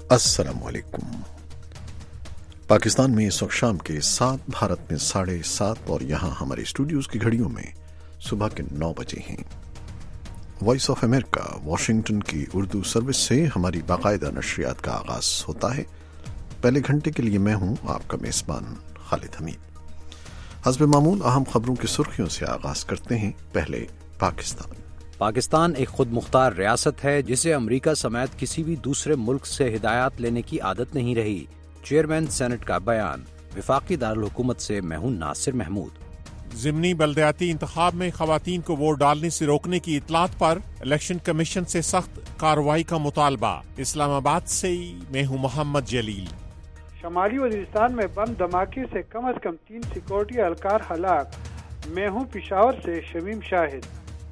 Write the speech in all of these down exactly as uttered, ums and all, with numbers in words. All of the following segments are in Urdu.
अस्सलाम वालेकुम। पाकिस्तान में इस वक्त शाम के सात, भारत में साढ़े सात और यहाँ हमारे स्टूडियोज की घड़ियों में सुबह के नौ बजे हैं। वॉइस ऑफ अमेरिका वाशिंगटन की उर्दू सर्विस से हमारी बाकायदा नशरियात का आगाज होता है। पहले घंटे के लिए मैं हूँ आपका मेज़बान खालिद हमीद। हस्ब मामूल अहम खबरों की सुर्खियों से आगाज करते हैं। पहले पाकिस्तान। पाकिस्तान एक खुद मुख्तार रियासत है जिसे अमेरिका समेत किसी भी दूसरे मुल्क से हिदायत लेने की आदत नहीं रही। चेयरमैन सेनेट का बयान। वफाकी दारुल हुकूमत से मैं हूं नासिर महमूद। ज़िमनी बल्दियाती इंतखाब में खवातीन को वोट डालने से रोकने की इतलात पर इलेक्शन कमीशन से सख्त कार्रवाई का मुतालबा। इस्लामाबाद से मैं हूं मोहम्मद जलील। शमाली वज़ीरिस्तान में बम धमाके से कम अज कम तीन सिक्योरिटी एहलकार हलाक। मैं हूं पिशावर से शमीम शाहिद।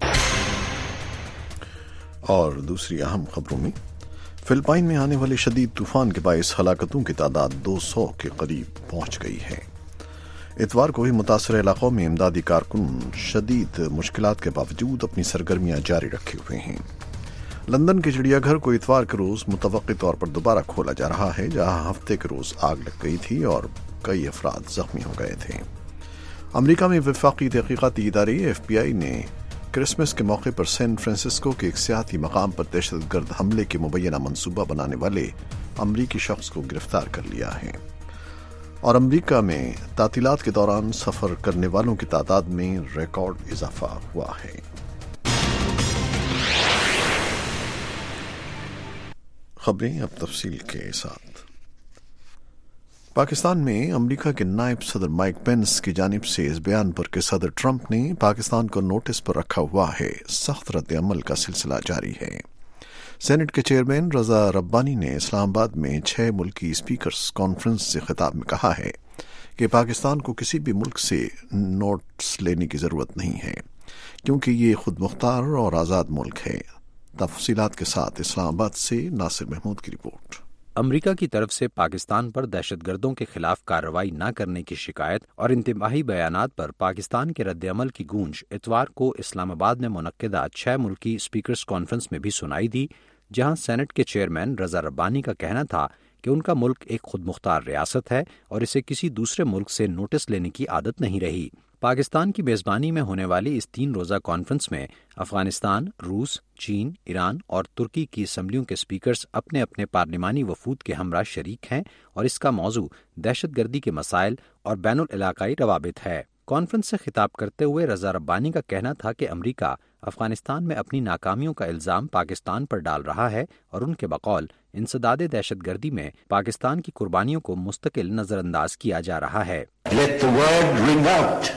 और दूसरी अहम खबरों में फिलिपाइन में आने वाले शदीद तूफान के बायस हलाकतों की तादाद दो सौ के करीब पहुंच गई है। इतवार को भी मुतासर इलाकों में इमदादी कारकुन शदीद मुश्किलात के बावजूद अपनी सरगर्मियां जारी रखे हुए हैं। लंदन के चिड़ियाघर को इतवार के रोज मुतवक्की तौर पर दोबारा खोला जा रहा है, जहां हफ्ते के रोज आग लग गई थी और कई अफराद जख्मी हो गए थे। अमरीका में वफाकी तहकीकाती इदारे एफ बी आई ने क्रिसमस के मौके पर सैन फ्रांसिस्को के एक सियाती मकाम पर दहशतगर्द हमले के मुबैना मंसूबा बनाने वाले अमरीकी शख्स को गिरफ्तार कर लिया है। और अमरीका में तातीलात के दौरान सफर करने वालों की तादाद में रिकॉर्ड इजाफा हुआ है। खबरें अब तफसील के साथ। पाकिस्तान में अमेरिका के नायब सदर माइक पेंस की जानिब से इस बयान पर कि सदर ट्रंप ने पाकिस्तान को नोटिस पर रखा हुआ है, सख्त रद्द अमल का सिलसिला जारी है। सेनेट के चेयरमैन रजा रब्बानी ने इस्लामाबाद में छह मुल्की स्पीकर्स कॉन्फ्रेंस से खिताब में कहा है कि पाकिस्तान को किसी भी मुल्क से नोट्स लेने की जरूरत नहीं है, क्योंकि ये खुद मुख्तार और आज़ाद मुल्क है। तफसीलात के साथ इस्लामाबाद से नासिर महमूद की रिपोर्ट। अमेरिका की तरफ से पाकिस्तान पर दहशतगर्दों के खिलाफ कार्रवाई न करने की शिकायत और इंतबाही बयानात पर पाकिस्तान के रद्द-ए-अमल की गूंज इतवार को इस्लामाबाद में मुनक्किदा छह मुल्की स्पीकर्स कॉन्फ्रेंस में भी सुनाई दी, जहां सेनेट के चेयरमैन रजा रब्बानी का कहना था कि उनका मुल्क एक खुद मुख्तार रियासत है और इसे किसी दूसरे मुल्क से नोटिस लेने की आदत नहीं रही। पाकिस्तान की मेज़बानी में होने वाली इस तीन रोज़ा कॉन्फ्रेंस में अफगानिस्तान, रूस, चीन, ईरान और तुर्की की असम्बलियों के स्पीकर्स अपने अपने पार्लिमानी वफूद के हमरा शरीक हैं और इसका मौजू दहशतगर्दी के मसाइल और बैनुल इलाकाई रवाबित है। कॉन्फ्रेंस से खिताब करते हुए रजा रब्बानी का कहना था कि अमरीका अफगानिस्तान में अपनी नाकामियों का इल्ज़ाम पाकिस्तान पर डाल रहा है और उनके बकौल इंसदादे दहशतगर्दी में पाकिस्तान की कुर्बानियों को मुस्तकिल नजरअंदाज किया जा रहा है। Let the word ring out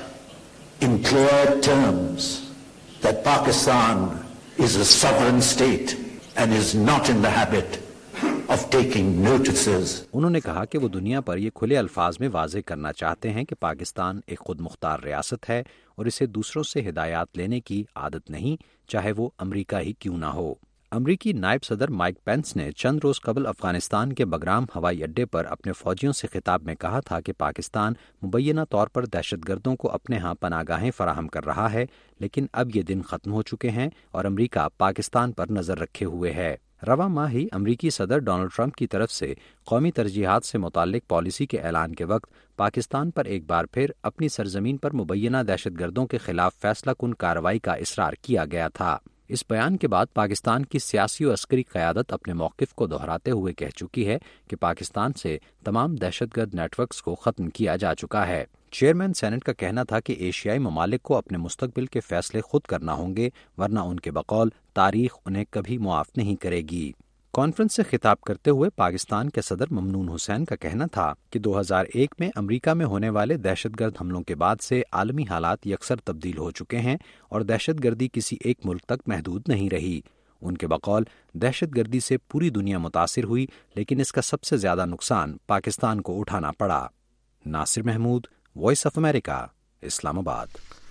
in clear terms that Pakistan is a sovereign state and is not in the habit of taking notices. उन्होंने कहा कि वो दुनिया पर ये खुले अल्फाज में वाज़ेह करना चाहते हैं कि पाकिस्तान एक खुद मुख्तार रियासत है और इसे दूसरों से हिदायत लेने की आदत नहीं, चाहे वो अमरीका ही क्यों ना हो। अमरीकी नायब सदर माइक पेंस ने चंद रोज कबल अफगानिस्तान के बगराम हवाई अड्डे पर अपने फौजियों से खिताब में कहा था कि पाकिस्तान मुबैना तौर पर दहशतगर्दों को अपने यहाँ पनागाहें फराहम कर रहा है, लेकिन अब ये दिन खत्म हो चुके हैं और अमरीका पाकिस्तान पर नजर रखे हुए है। रवा माह ही अमरीकी सदर डोनाल्ड ट्रंप की तरफ से कौमी तरजीहात से मुताल्लिक पॉलिसी के ऐलान के वक्त पाकिस्तान पर एक बार फिर अपनी सरजमीन पर मुबैना दहशतगर्दों के खिलाफ फैसला कुन कार्रवाई का इसरार किया गया था। इस बयान के बाद पाकिस्तान की सियासी और अस्करी क़यादत अपने मौक़िफ़ को दोहराते हुए कह चुकी है कि पाकिस्तान से तमाम दहशतगर्द नेटवर्क्स को ख़त्म किया जा चुका है। चेयरमैन सेनेट का कहना था कि एशियाई ममालिक को अपने मुस्तकबिल के फैसले खुद करना होंगे, वरना उनके बकौल तारीख उन्हें कभी मुआफ़ नहीं करेगी। कॉन्फ्रेंस से खिताब करते हुए पाकिस्तान के सदर ममनून हुसैन का कहना था कि दो हज़ार एक में अमेरिका में होने वाले दहशतगर्द हमलों के बाद से आलमी हालात यकसर तब्दील हो चुके हैं और दहशतगर्दी किसी एक मुल्क तक महदूद नहीं रही। उनके बकौल दहशतगर्दी से पूरी दुनिया मुतासिर हुई, लेकिन इसका सबसे ज्यादा नुकसान पाकिस्तान को उठाना पड़ा। Nasir Mahmood, voice of America, Islamabad.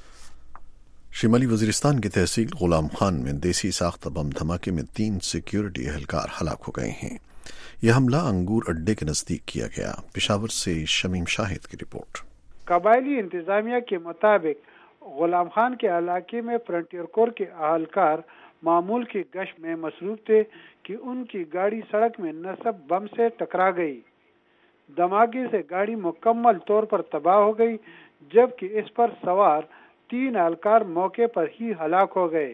शिमाली वज़ीरिस्तान की तहसील गुलाम खान में देसी साख्ता बम धमाके में तीन सिक्योरिटी एहलकार हलाक हो गए हैं। यह हमला अंगूर अड्डे के नजदीक किया गया। पेशावर से शमीम शाहिद की रिपोर्ट। कबायली इंतजामिया के मुताबिक गुलाम खान के इलाके में फ्रंटियर कोर के एहलकार معمول کی گشت میں مصروف تھے کہ ان کی گاڑی سڑک میں نصب بم سے ٹکرا گئی۔ دھماکے سے گاڑی مکمل طور پر تباہ ہو گئی، جبکہ اس پر سوار تین اہلکار موقع پر ہی ہلاک ہو گئے۔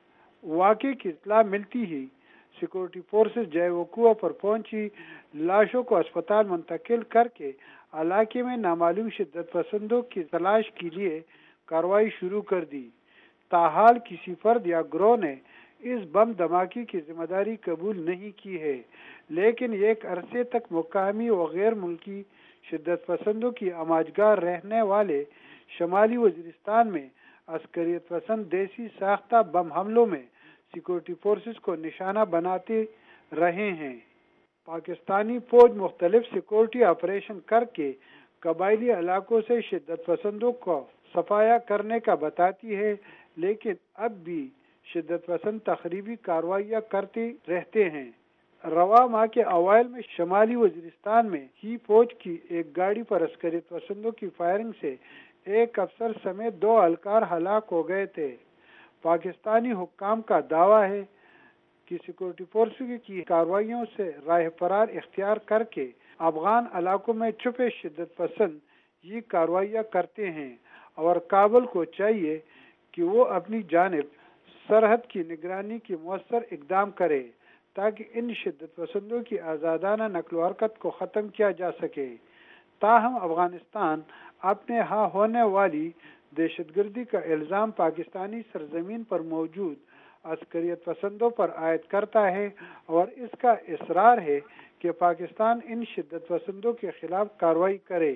واقعے کی اطلاع ملتی ہی سیکورٹی فورسز جائے وقوع پر پہنچی، لاشوں کو اسپتال منتقل کر کے علاقے میں نامعلوم شدت پسندوں کی تلاش کے لیے کارروائی شروع کر دی۔ تاحال کسی فرد یا گروہ نے اس بم دھماکے کی ذمہ داری قبول نہیں کی ہے، لیکن ایک عرصے تک مقامی و غیر ملکی شدت پسندوں کی آماجگاہ رہنے والے شمالی وزیرستان میں عسکریت پسند دیسی ساختہ بم حملوں میں سیکورٹی فورسز کو نشانہ بناتے رہے ہیں۔ پاکستانی فوج مختلف سیکورٹی آپریشن کر کے قبائلی علاقوں سے شدت پسندوں کو صفایا کرنے کا بتاتی ہے، لیکن اب بھی شدت پسند تخریبی کارروائیاں کرتے رہتے ہیں۔ رواں ماہ کے اوائل میں شمالی وزیرستان میں ہی فوج کی ایک گاڑی پر عسکریت پسندوں کی فائرنگ سے ایک افسر سمیت دو اہلکار ہلاک ہو گئے تھے۔ پاکستانی حکام کا دعویٰ ہے کہ سیکورٹی فورسز کی کارروائیوں سے راہ فرار اختیار کر کے افغان علاقوں میں چھپے شدت پسند یہ کارروائیاں کرتے ہیں، اور کابل کو چاہیے کہ وہ اپنی جانب سرحد کی نگرانی کی مؤثر اقدام کرے تاکہ ان شدت پسندوں کی آزادانہ نقل و حرکت کو ختم کیا جا سکے۔ تاہم افغانستان اپنے ہاں ہونے والی دہشت گردی کا الزام پاکستانی سرزمین پر موجود عسکریت پسندوں پر عائد کرتا ہے، اور اس کا اصرار ہے کہ پاکستان ان شدت پسندوں کے خلاف کارروائی کرے۔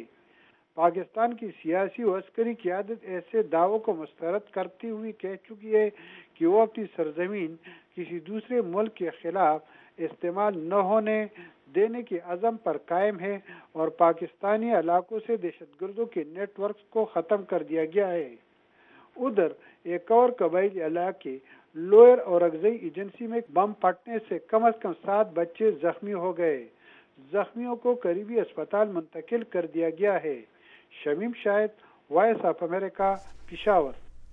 پاکستان کی سیاسی و عسکری قیادت ایسے دعووں کو مسترد کرتی ہوئی کہہ چکی ہے کہ وہ اپنی سرزمین کسی دوسرے ملک کے خلاف استعمال نہ ہونے دینے کے عزم پر قائم ہے، اور پاکستانی علاقوں سے دہشت گردوں کے نیٹ ورکس کو ختم کر دیا گیا ہے۔ ادھر ایک اور قبائلی علاقے لوئر اور اگزئی ایجنسی میں بم پھٹنے سے کم از کم سات بچے زخمی ہو گئے۔ زخمیوں کو قریبی اسپتال منتقل کر دیا گیا ہے۔ Shamim Shahid, voice of America, Peshawar.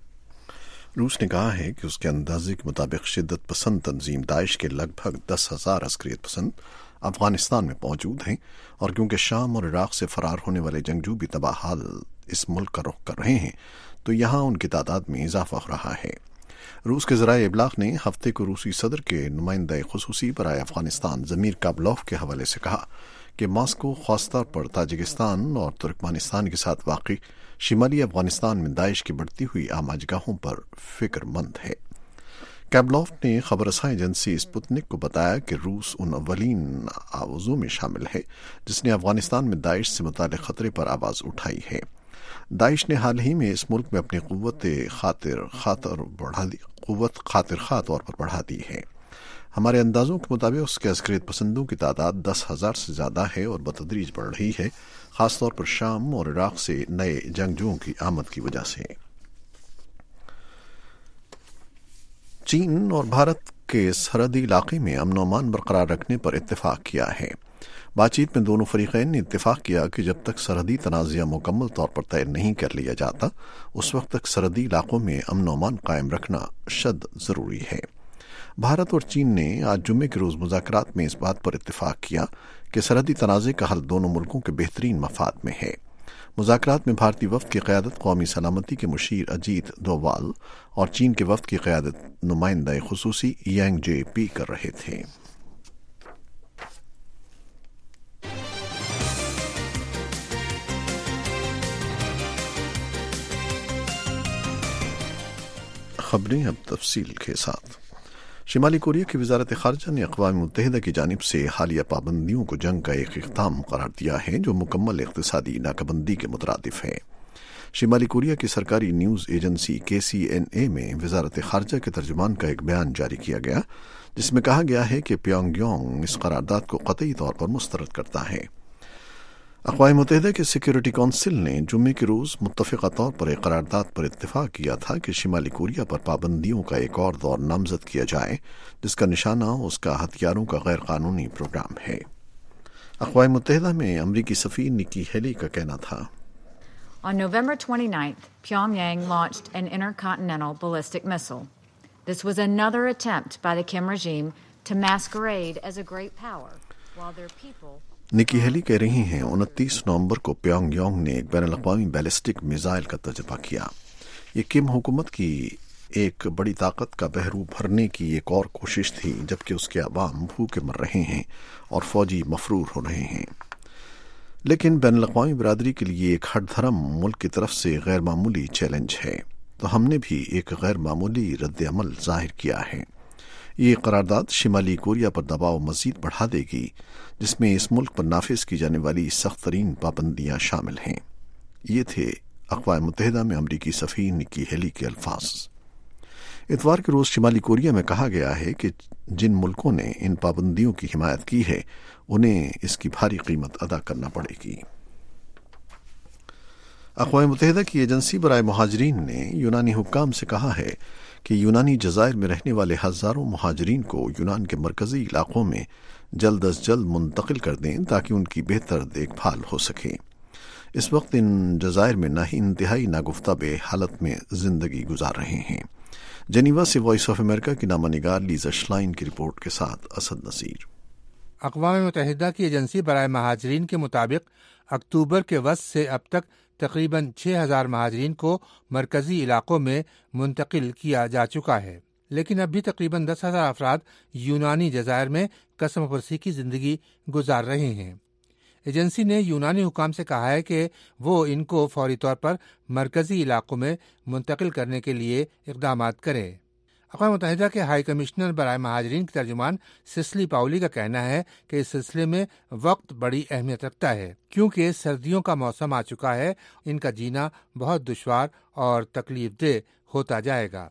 روس نے کہا ہے کہ اس کے اندازے کے مطابق شدت پسند تنظیم داعش کے لگ بھگ دس ہزار عسکریت پسند افغانستان میں موجود ہیں، اور کیونکہ شام اور عراق سے فرار ہونے والے جنگجو بھی تباہ حال اس ملک کا رخ کر رہے ہیں، تو یہاں ان کی تعداد میں اضافہ ہو رہا ہے۔ روس کے ذرائع ابلاغ نے ہفتے کو روسی صدر کے نمائندہ خصوصی برائے افغانستان ضمیر کابلوف کے حوالے سے کہا کہ ماسکو خاص طور پر تاجکستان اور ترکمانستان کے ساتھ واقع شمالی افغانستان میں داعش کی بڑھتی ہوئی آماجگاہوں پر فکر مند ہے۔ کابلوف نے خبر رساں ایجنسی اسپوتنک کو بتایا کہ روس ان اولین آوازوں میں شامل ہے جس نے افغانستان میں داعش سے متعلق خطرے پر آواز اٹھائی ہے۔ داعش نے حال ہی میں اس ملک میں اپنی قوت خاطر خاطر بڑھا دی قوت خاطر خواہ طور پر بڑھا دی ہے۔ ہمارے اندازوں کے مطابق اس کے عسکریت پسندوں کی تعداد دس ہزار سے زیادہ ہے اور بتدریج بڑھ رہی ہے، خاص طور پر شام اور عراق سے نئے جنگجوؤں کی آمد کی وجہ سے۔ چین اور بھارت کے سرحدی علاقے میں امن و امان برقرار رکھنے پر اتفاق کیا ہے۔ بات چیت میں دونوں فریقین نے اتفاق کیا کہ جب تک سرحدی تنازعہ مکمل طور پر طے نہیں کر لیا جاتا، اس وقت تک سرحدی علاقوں میں امن و امان قائم رکھنا شد ضروری ہے۔ بھارت اور چین نے آج جمعے کے روز مذاکرات میں اس بات پر اتفاق کیا کہ سرحدی تنازع کا حل دونوں ملکوں کے بہترین مفاد میں ہے۔ مذاکرات میں بھارتی وفد کی قیادت قومی سلامتی کے مشیر اجیت ڈووال اور چین کے وفد کی قیادت نمائندہ خصوصی یانگ جے پی کر رہے تھے۔ خبریں اب تفصیل کے ساتھ۔ شمالی کوریا کی وزارت خارجہ نے اقوام متحدہ کی جانب سے حالیہ پابندیوں کو جنگ کا ایک اقدام قرار دیا ہے جو مکمل اقتصادی ناکہ بندی کے مترادف ہے۔ شمالی کوریا کی سرکاری نیوز ایجنسی کے سی این اے میں وزارت خارجہ کے ترجمان کا ایک بیان جاری کیا گیا جس میں کہا گیا ہے کہ پیونگ یانگ اس قرارداد کو قطعی طور پر مسترد کرتا ہے۔ اقوام متحدہ کے سیکیورٹی کونسل نے جمعے کے روز متفقہ طور پر ایک قرارداد پر اتفاق کیا تھا کہ شمالی کوریا پر پابندیوں کا ایک اور دور نامزد کیا جائے جس کا نشانہ اس کا ہتھیاروں کا غیر قانونی پروگرام ہے۔ اقوام متحدہ میں امریکی سفیر نکی ہیلی کا کہنا تھا، On November twenty-ninth, Pyongyang launched an intercontinental ballistic missile. This was another attempt by the Kim regime to masquerade as a great power while their people. Nikki Haley कह रही हैं उनतीस नवंबर को प्योंगयांग ने एक बैनुल-अक़वामी बैलिस्टिक मिसाइल का तजर्बा किया। ये किम हुकूमत की एक बड़ी ताकत का बहरू भरने की एक और कोशिश थी, जबकि उसके अवाम भूखे मर रहे हैं और फौजी मफरूर हो रहे हैं। लेकिन बैनुल-अक़वामी बिरादरी के लिए एक हठधर्म मुल्क की तरफ से गैर मामूली चैलेंज है, तो हमने भी एक गैर मामूली रद्द अमल जाहिर किया है। ये करारदाद शिमाली कोरिया पर दबाव मजीद बढ़ा देगी, जिसमें इस मुल्क पर नाफिज की जाने वाली सख्त तरीन पाबंदियां शामिल हैं। ये थे अक़वाम मुत्तहिदा में अमरीकी सफ़ीर निकी हेली के अल्फाज। इतवार के रोज़ शिमाली कोरिया में कहा गया है कि जिन मुल्कों ने इन पाबंदियों की हिमायत की है, उन्हें इसकी भारी कीमत अदा करना पड़ेगी। अक़वाम मुत्तहिदा की एजेंसी बराए मुहाजिरीन ने यूनानी हुक्काम से कहा है कि यूनानी जज़ायर में रहने वाले हज़ारों मुहाजिरीन को यूनान के मरकज़ी इलाक़ों में जल्द अज जल्द मुंतकिल कर दें ताकि उनकी बेहतर देखभाल हो सके। इस वक्त इन जज़ायर में ना ही इंतहाई नागुफ्ता बे हालत में ज़िंदगी गुजार रहे हैं। जेनीवा से वॉइस ऑफ अमेरिका की नामानिगार लीज़ा श्लाइन की रिपोर्ट के साथ असद नसीर। अक़वाम मुत्तहिदा की एजेंसी बराए महाजरीन के मुताबिक अक्टूबर के वस्त से अब तक तकरीबन छह हज़ार महाजरीन को मरकज़ी इलाक़ों में मुंतकिल किया जा चुका है, लेकिन अब भी तकरीबन दस हज़ार अफराद यूनानी जज़ायर में कसम परसी की ज़िंदगी गुजार रहे हैं। एजेंसी ने यूनानी हुकाम से कहा है कि वो इनको फौरी तौर पर मरकज़ी इलाक़ों में मुंतकिल करने के लिए इक़दामात करें। अक़वाम मुत्तहिदा के हाई कमिश्नर बराए महाजरीन के तर्जुमान सिसली पाउली का कहना है कि इस सिलसिले में वक्त बड़ी अहमियत रखता है, क्योंकि सर्दियों का मौसम आ चुका है। इनका जीना बहुत दुश्वार और तकलीफ देह होता जाएगा।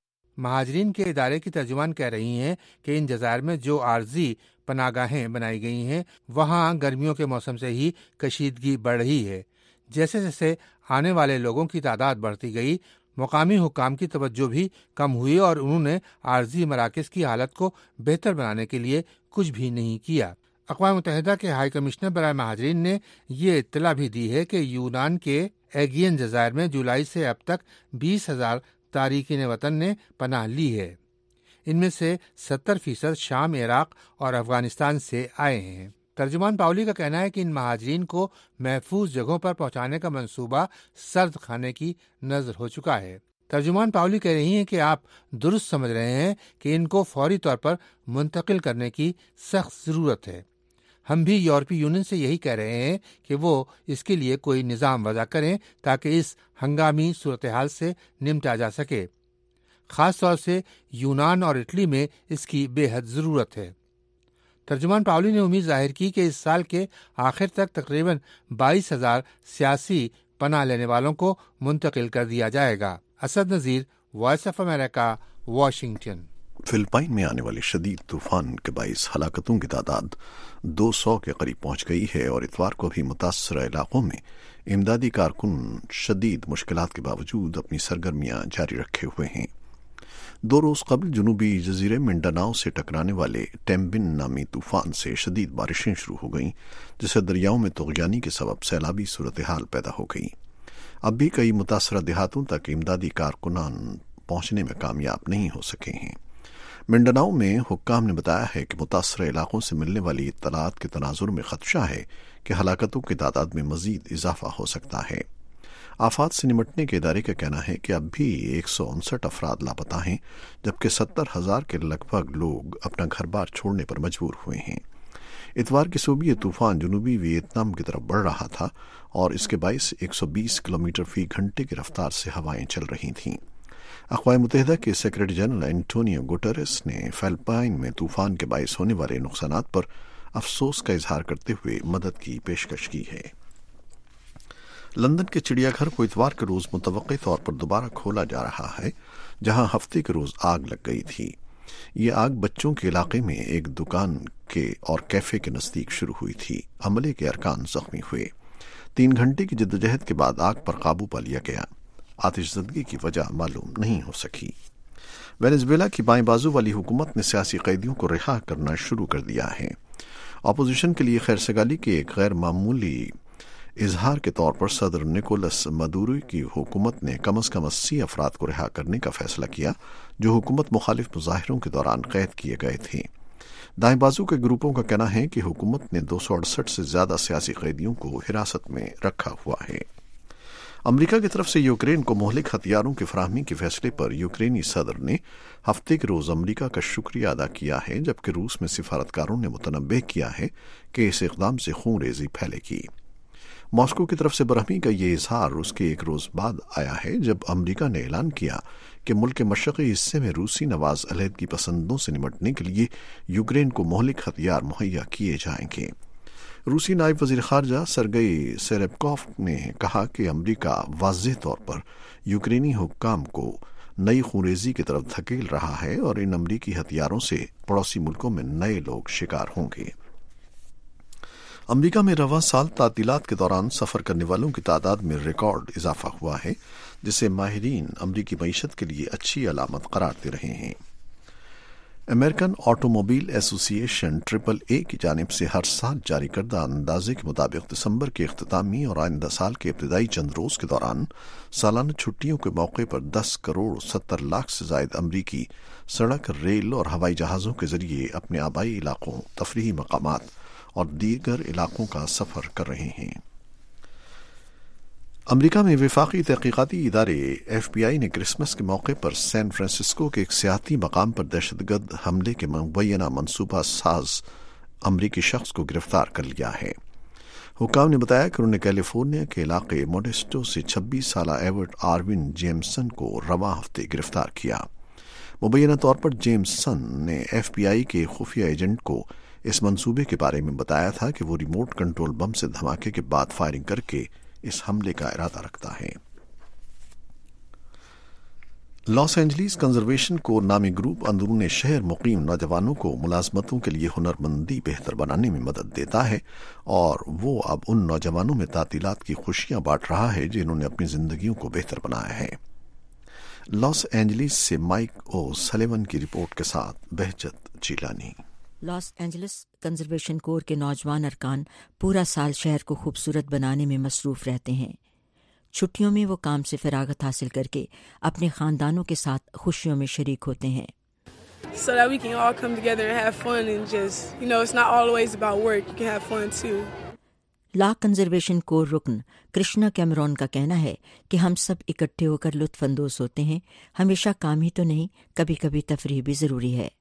महाजरीन के इदारे की तर्जुमान कह रही हैं कि इन जज़ायर में जो आर्जी पनागाहें बनाई गई हैं, वहाँ गर्मियों के मौसम से ही कशीदगी बढ़ रही है। जैसे जैसे आने वाले लोगों की तादाद बढ़ती गई, मुकामी हुकाम की तवज्जो भी कम हुई और उन्होंने आर्जी मराकज़ की हालत को बेहतर बनाने के लिए कुछ भी नहीं किया। अक़वाम मुत्तहिदा के हाई कमिश्नर बराए महाजरीन ने ये इत्तला भी दी है कि यूनान के एगियन जज़ायर में जुलाई से अब तक बीस हज़ार तारीकीन वतन ने पनाह ली है। इनमें से सत्तर फीसद शाम, इराक और अफगानिस्तान से आए हैं। तर्जुमान पाउली का कहना है कि इन महाजरीन को महफूज जगहों पर पहुंचाने का मंसूबा सर्द खाने की नजर हो चुका है। तर्जुमान पाउली कह रही हैं कि आप दुरुस्त समझ रहे हैं कि इनको फौरी तौर पर मुंतकिल करने की सख्त ज़रूरत है। हम भी यूरोपीय यूनियन से यही कह रहे हैं कि वो इसके लिए कोई निज़ाम वज़ा करें ताकि इस हंगामी सूरत हाल से निपटा जा सके। ख़ास तौर से यूनान और इटली में इसकी बेहद ज़रूरत है। तर्जुमान पाउली ने उम्मीद जाहिर की कि इस साल के आखिर तक तकरीबन बाईस हज़ार सियासी पनाह लेने वालों को मुंतकिल कर दिया जाएगा। Asad Nazir, voice of America, Washington. Philippine में आने वाले शदीद तूफान के बाईस हलाकतों की तादाद दो सौ के करीब पहुंच गई है और इतवार को भी मुतासरा इलाकों में इमदादी कारकुन शदीद मुश्किलात के बावजूद अपनी सरगर्मियां जारी रखे हुए हैं। दो रोज कबल जनूबी जजीरे मिंडानाओ से टकराने वाले टेम्बिन नामी तूफान से शदीद बारिशें शुरू हो गईं, जिससे दरियाओं में तुग़यानी के सबब सैलाबी सूरत हाल पैदा हो गई। अब भी कई मुतासरा देहातों तक इमदादी कारकुनान पहुंचने में कामयाब नहीं हो सके हैं। मिंडानाओ में हुक्काम ने बताया है कि मुतासरा इलाकों से मिलने वाली इत्तलात के तनाजुर में खदशा है कि हलाकतों की तादाद में मजीद इजाफा हो सकता है। आफात से निमटने के इदारे का कहना है कि अब भी एक सौ उनसठ अफराद लापता हैं, जबकि सत्तर हजार के लगभग लोग अपना घर बार छोड़ने पर मजबूर हुए हैं। इतवार की सुबह ये तूफान जनूबी वियतनाम की तरफ बढ़ रहा था और इसके बाईस एक सौ बीस किलोमीटर फी घंटे की रफ्तार से हवाएं चल रही थीं। अक़वाम मुत्तहिदा के सेक्रेटरी जनरल एंटोनियो गुटेरेस ने फिलिपाइन में तूफान के बायस होने वाले नुकसानात पर अफसोस का इजहार करते हुए मदद की पेशकश की है। लंदन के चिड़ियाघर को इतवार के रोज मुतवक्की तौर पर दोबारा खोला जा रहा है, जहां हफ्ते के रोज आग लग गई थी। ये आग बच्चों के इलाके में एक दुकान के और कैफे के नजदीक शुरू हुई थी। अमले के अरकान जख्मी हुए। तीन घंटे की जद्दोजहद के बाद आग पर काबू पा लिया गया। आतिशज़दगी की वजह मालूम नहीं हो सकी। वेनेजुएला की बाएं बाजू वाली हुकूमत ने सियासी कैदियों को रिहा करना शुरू कर दिया है। अपोजिशन के लिए खैरसगाली के एक गैर मामूली اظہار کے طور پر صدر نکولس مدورو کی حکومت نے کم از کم اسی افراد کو رہا کرنے کا فیصلہ کیا جو حکومت مخالف مظاہروں کے دوران قید کیے گئے تھے۔ دائیں بازو کے گروپوں کا کہنا ہے کہ حکومت نے دو سو اڑسٹھ سے زیادہ سیاسی قیدیوں کو حراست میں رکھا ہوا ہے۔ امریکہ کی طرف سے یوکرین کو مہلک ہتھیاروں کی فراہمی کے فیصلے پر یوکرینی صدر نے ہفتے کے روز امریکہ کا شکریہ ادا کیا ہے، جبکہ روس میں سفارتکاروں نے متنبہ کیا ہے کہ اس اقدام سے خون ریزی پھیلے گی۔ ماسکو کی طرف سے برہمی کا یہ اظہار روس کے ایک روز بعد آیا ہے جب امریکہ نے اعلان کیا کہ ملک کے مشرقی حصے میں روسی نواز علیحدگی پسندوں سے نمٹنے کے لیے یوکرین کو مہلک ہتھیار مہیا کیے جائیں گے۔ روسی نائب وزیر خارجہ سرگئی سیریبکوف نے کہا کہ امریکہ واضح طور پر یوکرینی حکام کو نئی خونریزی کی طرف دھکیل رہا ہے اور ان امریکی ہتھیاروں سے پڑوسی ملکوں میں نئے لوگ شکار ہوں گے۔ امریکہ میں رواں سال تعطیلات کے دوران سفر کرنے والوں کی تعداد میں ریکارڈ اضافہ ہوا ہے، جسے ماہرین امریکی معیشت کے لیے اچھی علامت قرار دے رہے ہیں۔ امریکن آٹوموبائل ایسوسی ایشن ٹرپل اے کی جانب سے ہر سال جاری کردہ اندازے کے مطابق دسمبر کے اختتامی اور آئندہ سال کے ابتدائی چند روز کے دوران سالانہ چھٹیوں کے موقع پر دس کروڑ ستر لاکھ سے زائد امریکی سڑک، ریل اور ہوائی جہازوں کے ذریعے اپنے آبائی علاقوں، تفریحی مقامات اور دیگر علاقوں کا سفر کر رہے ہیں۔ امریکہ میں وفاقی تحقیقاتی ادارے ایف بی آئی نے کرسمس کے موقع پر سین فرانسسکو کے ایک سیاحتی مقام پر دہشت گرد حملے کے مبینہ منصوبہ ساز امریکی شخص کو گرفتار کر لیا ہے۔ حکام نے بتایا کہ انہوں نے کیلیفورنیا کے علاقے موڈیسٹو سے چھبیس سالہ ایورٹ آروین جیمسن کو رواں ہفتے گرفتار کیا۔ مبینہ طور پر جیمسن نے ایف بی آئی کے خفیہ ایجنٹ کو اس منصوبے کے بارے میں بتایا تھا کہ وہ ریموٹ کنٹرول بم سے دھماکے کے بعد فائرنگ کر کے اس حملے کا ارادہ رکھتا ہے۔ لاس اینجلیس کنزرویشن کور نامی گروپ اندرون شہر مقیم نوجوانوں کو ملازمتوں کے لیے ہنرمندی بہتر بنانے میں مدد دیتا ہے، اور وہ اب ان نوجوانوں میں تعطیلات کی خوشیاں بانٹ رہا ہے جنہوں نے اپنی زندگیوں کو بہتر بنایا ہے۔ لاس اینجلیس سے مائک او سلیون کی رپورٹ کے ساتھ Behjat Jilani. Los Angeles conservation corps کے نوجوان ارکان پورا سال شہر کو خوبصورت بنانے میں مصروف رہتے ہیں۔ چھٹیوں میں وہ کام سے فراغت حاصل کر کے اپنے خاندانوں کے ساتھ خوشیوں میں شریک ہوتے ہیں۔ So that we can all come together and have fun and just, you know, it's not always about work, you can have fun too. LA conservation corps رکن کرشنا کیمرون کا کہنا ہے کہ ہم سب اکٹھے ہو کر لطف اندوز ہوتے ہیں، ہمیشہ کام ہی تو نہیں، کبھی کبھی تفریح بھی ضروری ہے۔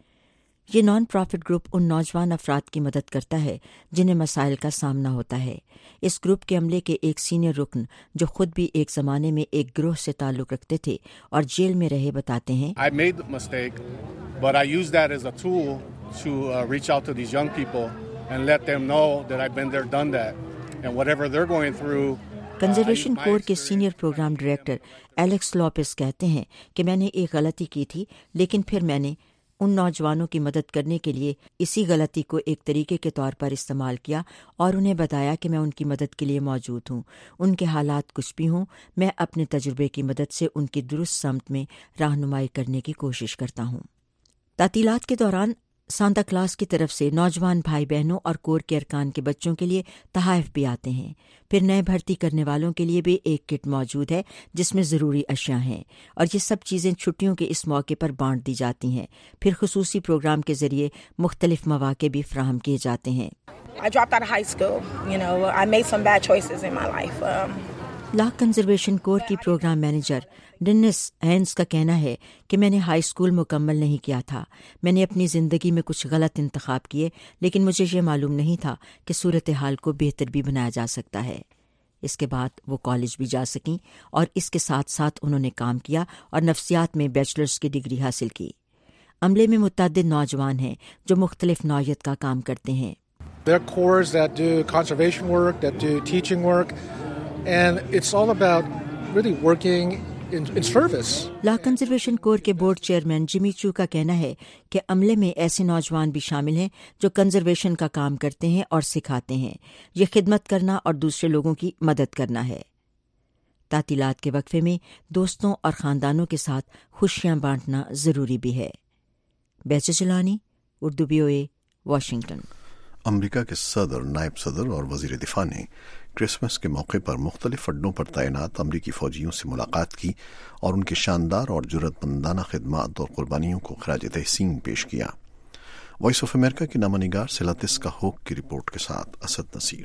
یہ نان پرافٹ گروپ ان نوجوان افراد کی مدد کرتا ہے جنہیں مسائل کا سامنا ہوتا ہے۔ اس گروپ کے عملے کے ایک سینئر رکن جو خود بھی ایک زمانے میں ایک گروہ سے تعلق رکھتے تھے اور جیل میں رہے بتاتے ہیں، I made the mistake, but I used that as a tool to uh, reach out to these young people and let them know that I've been there, done that, and whatever they're going through. Conservation corps کے senior programme director Alex Lopez کہتے ہیں کہ میں نے ایک غلطی کی تھی، لیکن پھر میں نے ان نوجوانوں کی مدد کرنے کے لیے اسی غلطی کو ایک طریقے کے طور پر استعمال کیا اور انہیں بتایا کہ میں ان کی مدد کے لیے موجود ہوں، ان کے حالات کچھ بھی ہوں، میں اپنے تجربے کی مدد سے ان کی درست سمت میں رہنمائی کرنے کی کوشش کرتا ہوں۔ تعطیلات کے دوران سانتا کلاس کی طرف سے نوجوان بھائی بہنوں اور کور کے ارکان کے بچوں کے لیے تحائف بھی آتے ہیں۔ پھر نئے بھرتی کرنے والوں کے لیے بھی ایک کٹ موجود ہے جس میں ضروری اشیاء ہیں، اور یہ سب چیزیں چھٹیوں کے اس موقع پر بانٹ دی جاتی ہیں۔ پھر خصوصی پروگرام کے ذریعے مختلف مواقع بھی فراہم کیے جاتے ہیں۔ I dropped out of high school. You know, I made some bad choices in my life. Um, LA conservation corps کی پروگرام مینیجر ڈینس ہینس کا کہنا ہے کہ میں نے ہائی اسکول مکمل نہیں کیا تھا، میں نے اپنی زندگی میں کچھ غلط انتخاب کیے، لیکن مجھے یہ معلوم نہیں تھا کہ صورتحال کو بہتر بھی بنایا جا سکتا ہے۔ اس کے بعد وہ کالج بھی جا سکیں اور اس کے ساتھ ساتھ انہوں نے کام کیا اور نفسیات میں بیچلرز کی ڈگری حاصل کی۔ عملے میں متعدد نوجوان ہیں جو مختلف نوعیت کا کام کرتے ہیں۔ There are corps that do conservation work, that do teaching work, and it's all about really working in, in service. LA conservation corps کے بورڈ چیئرمین جمی چو کا کہنا ہے کہ عملے میں ایسے نوجوان بھی شامل ہیں جو کنزرویشن کا کام کرتے ہیں اور سکھاتے ہیں۔ یہ خدمت کرنا اور دوسرے لوگوں کی مدد کرنا ہے۔ تعطیلات کے وقفے میں دوستوں اور خاندانوں کے ساتھ خوشیاں بانٹنا ضروری بھی ہے۔ بیچ Jilani, Urdu V O A, Washington. امریکہ کے صدر، نائب صدر اور وزیر دفاع نے کرسمس کے موقع پر مختلف اڈوں پر تعینات امریکی فوجیوں سے ملاقات کی اور ان کی شاندار اور جرأت مندانہ خدمات اور قربانیوں کو خراج تحسین پیش کیا۔ وائس آف امریکہ کی نامہ نگار سلاتسکا ہوک کی رپورٹ کے ساتھ اسد نصیر۔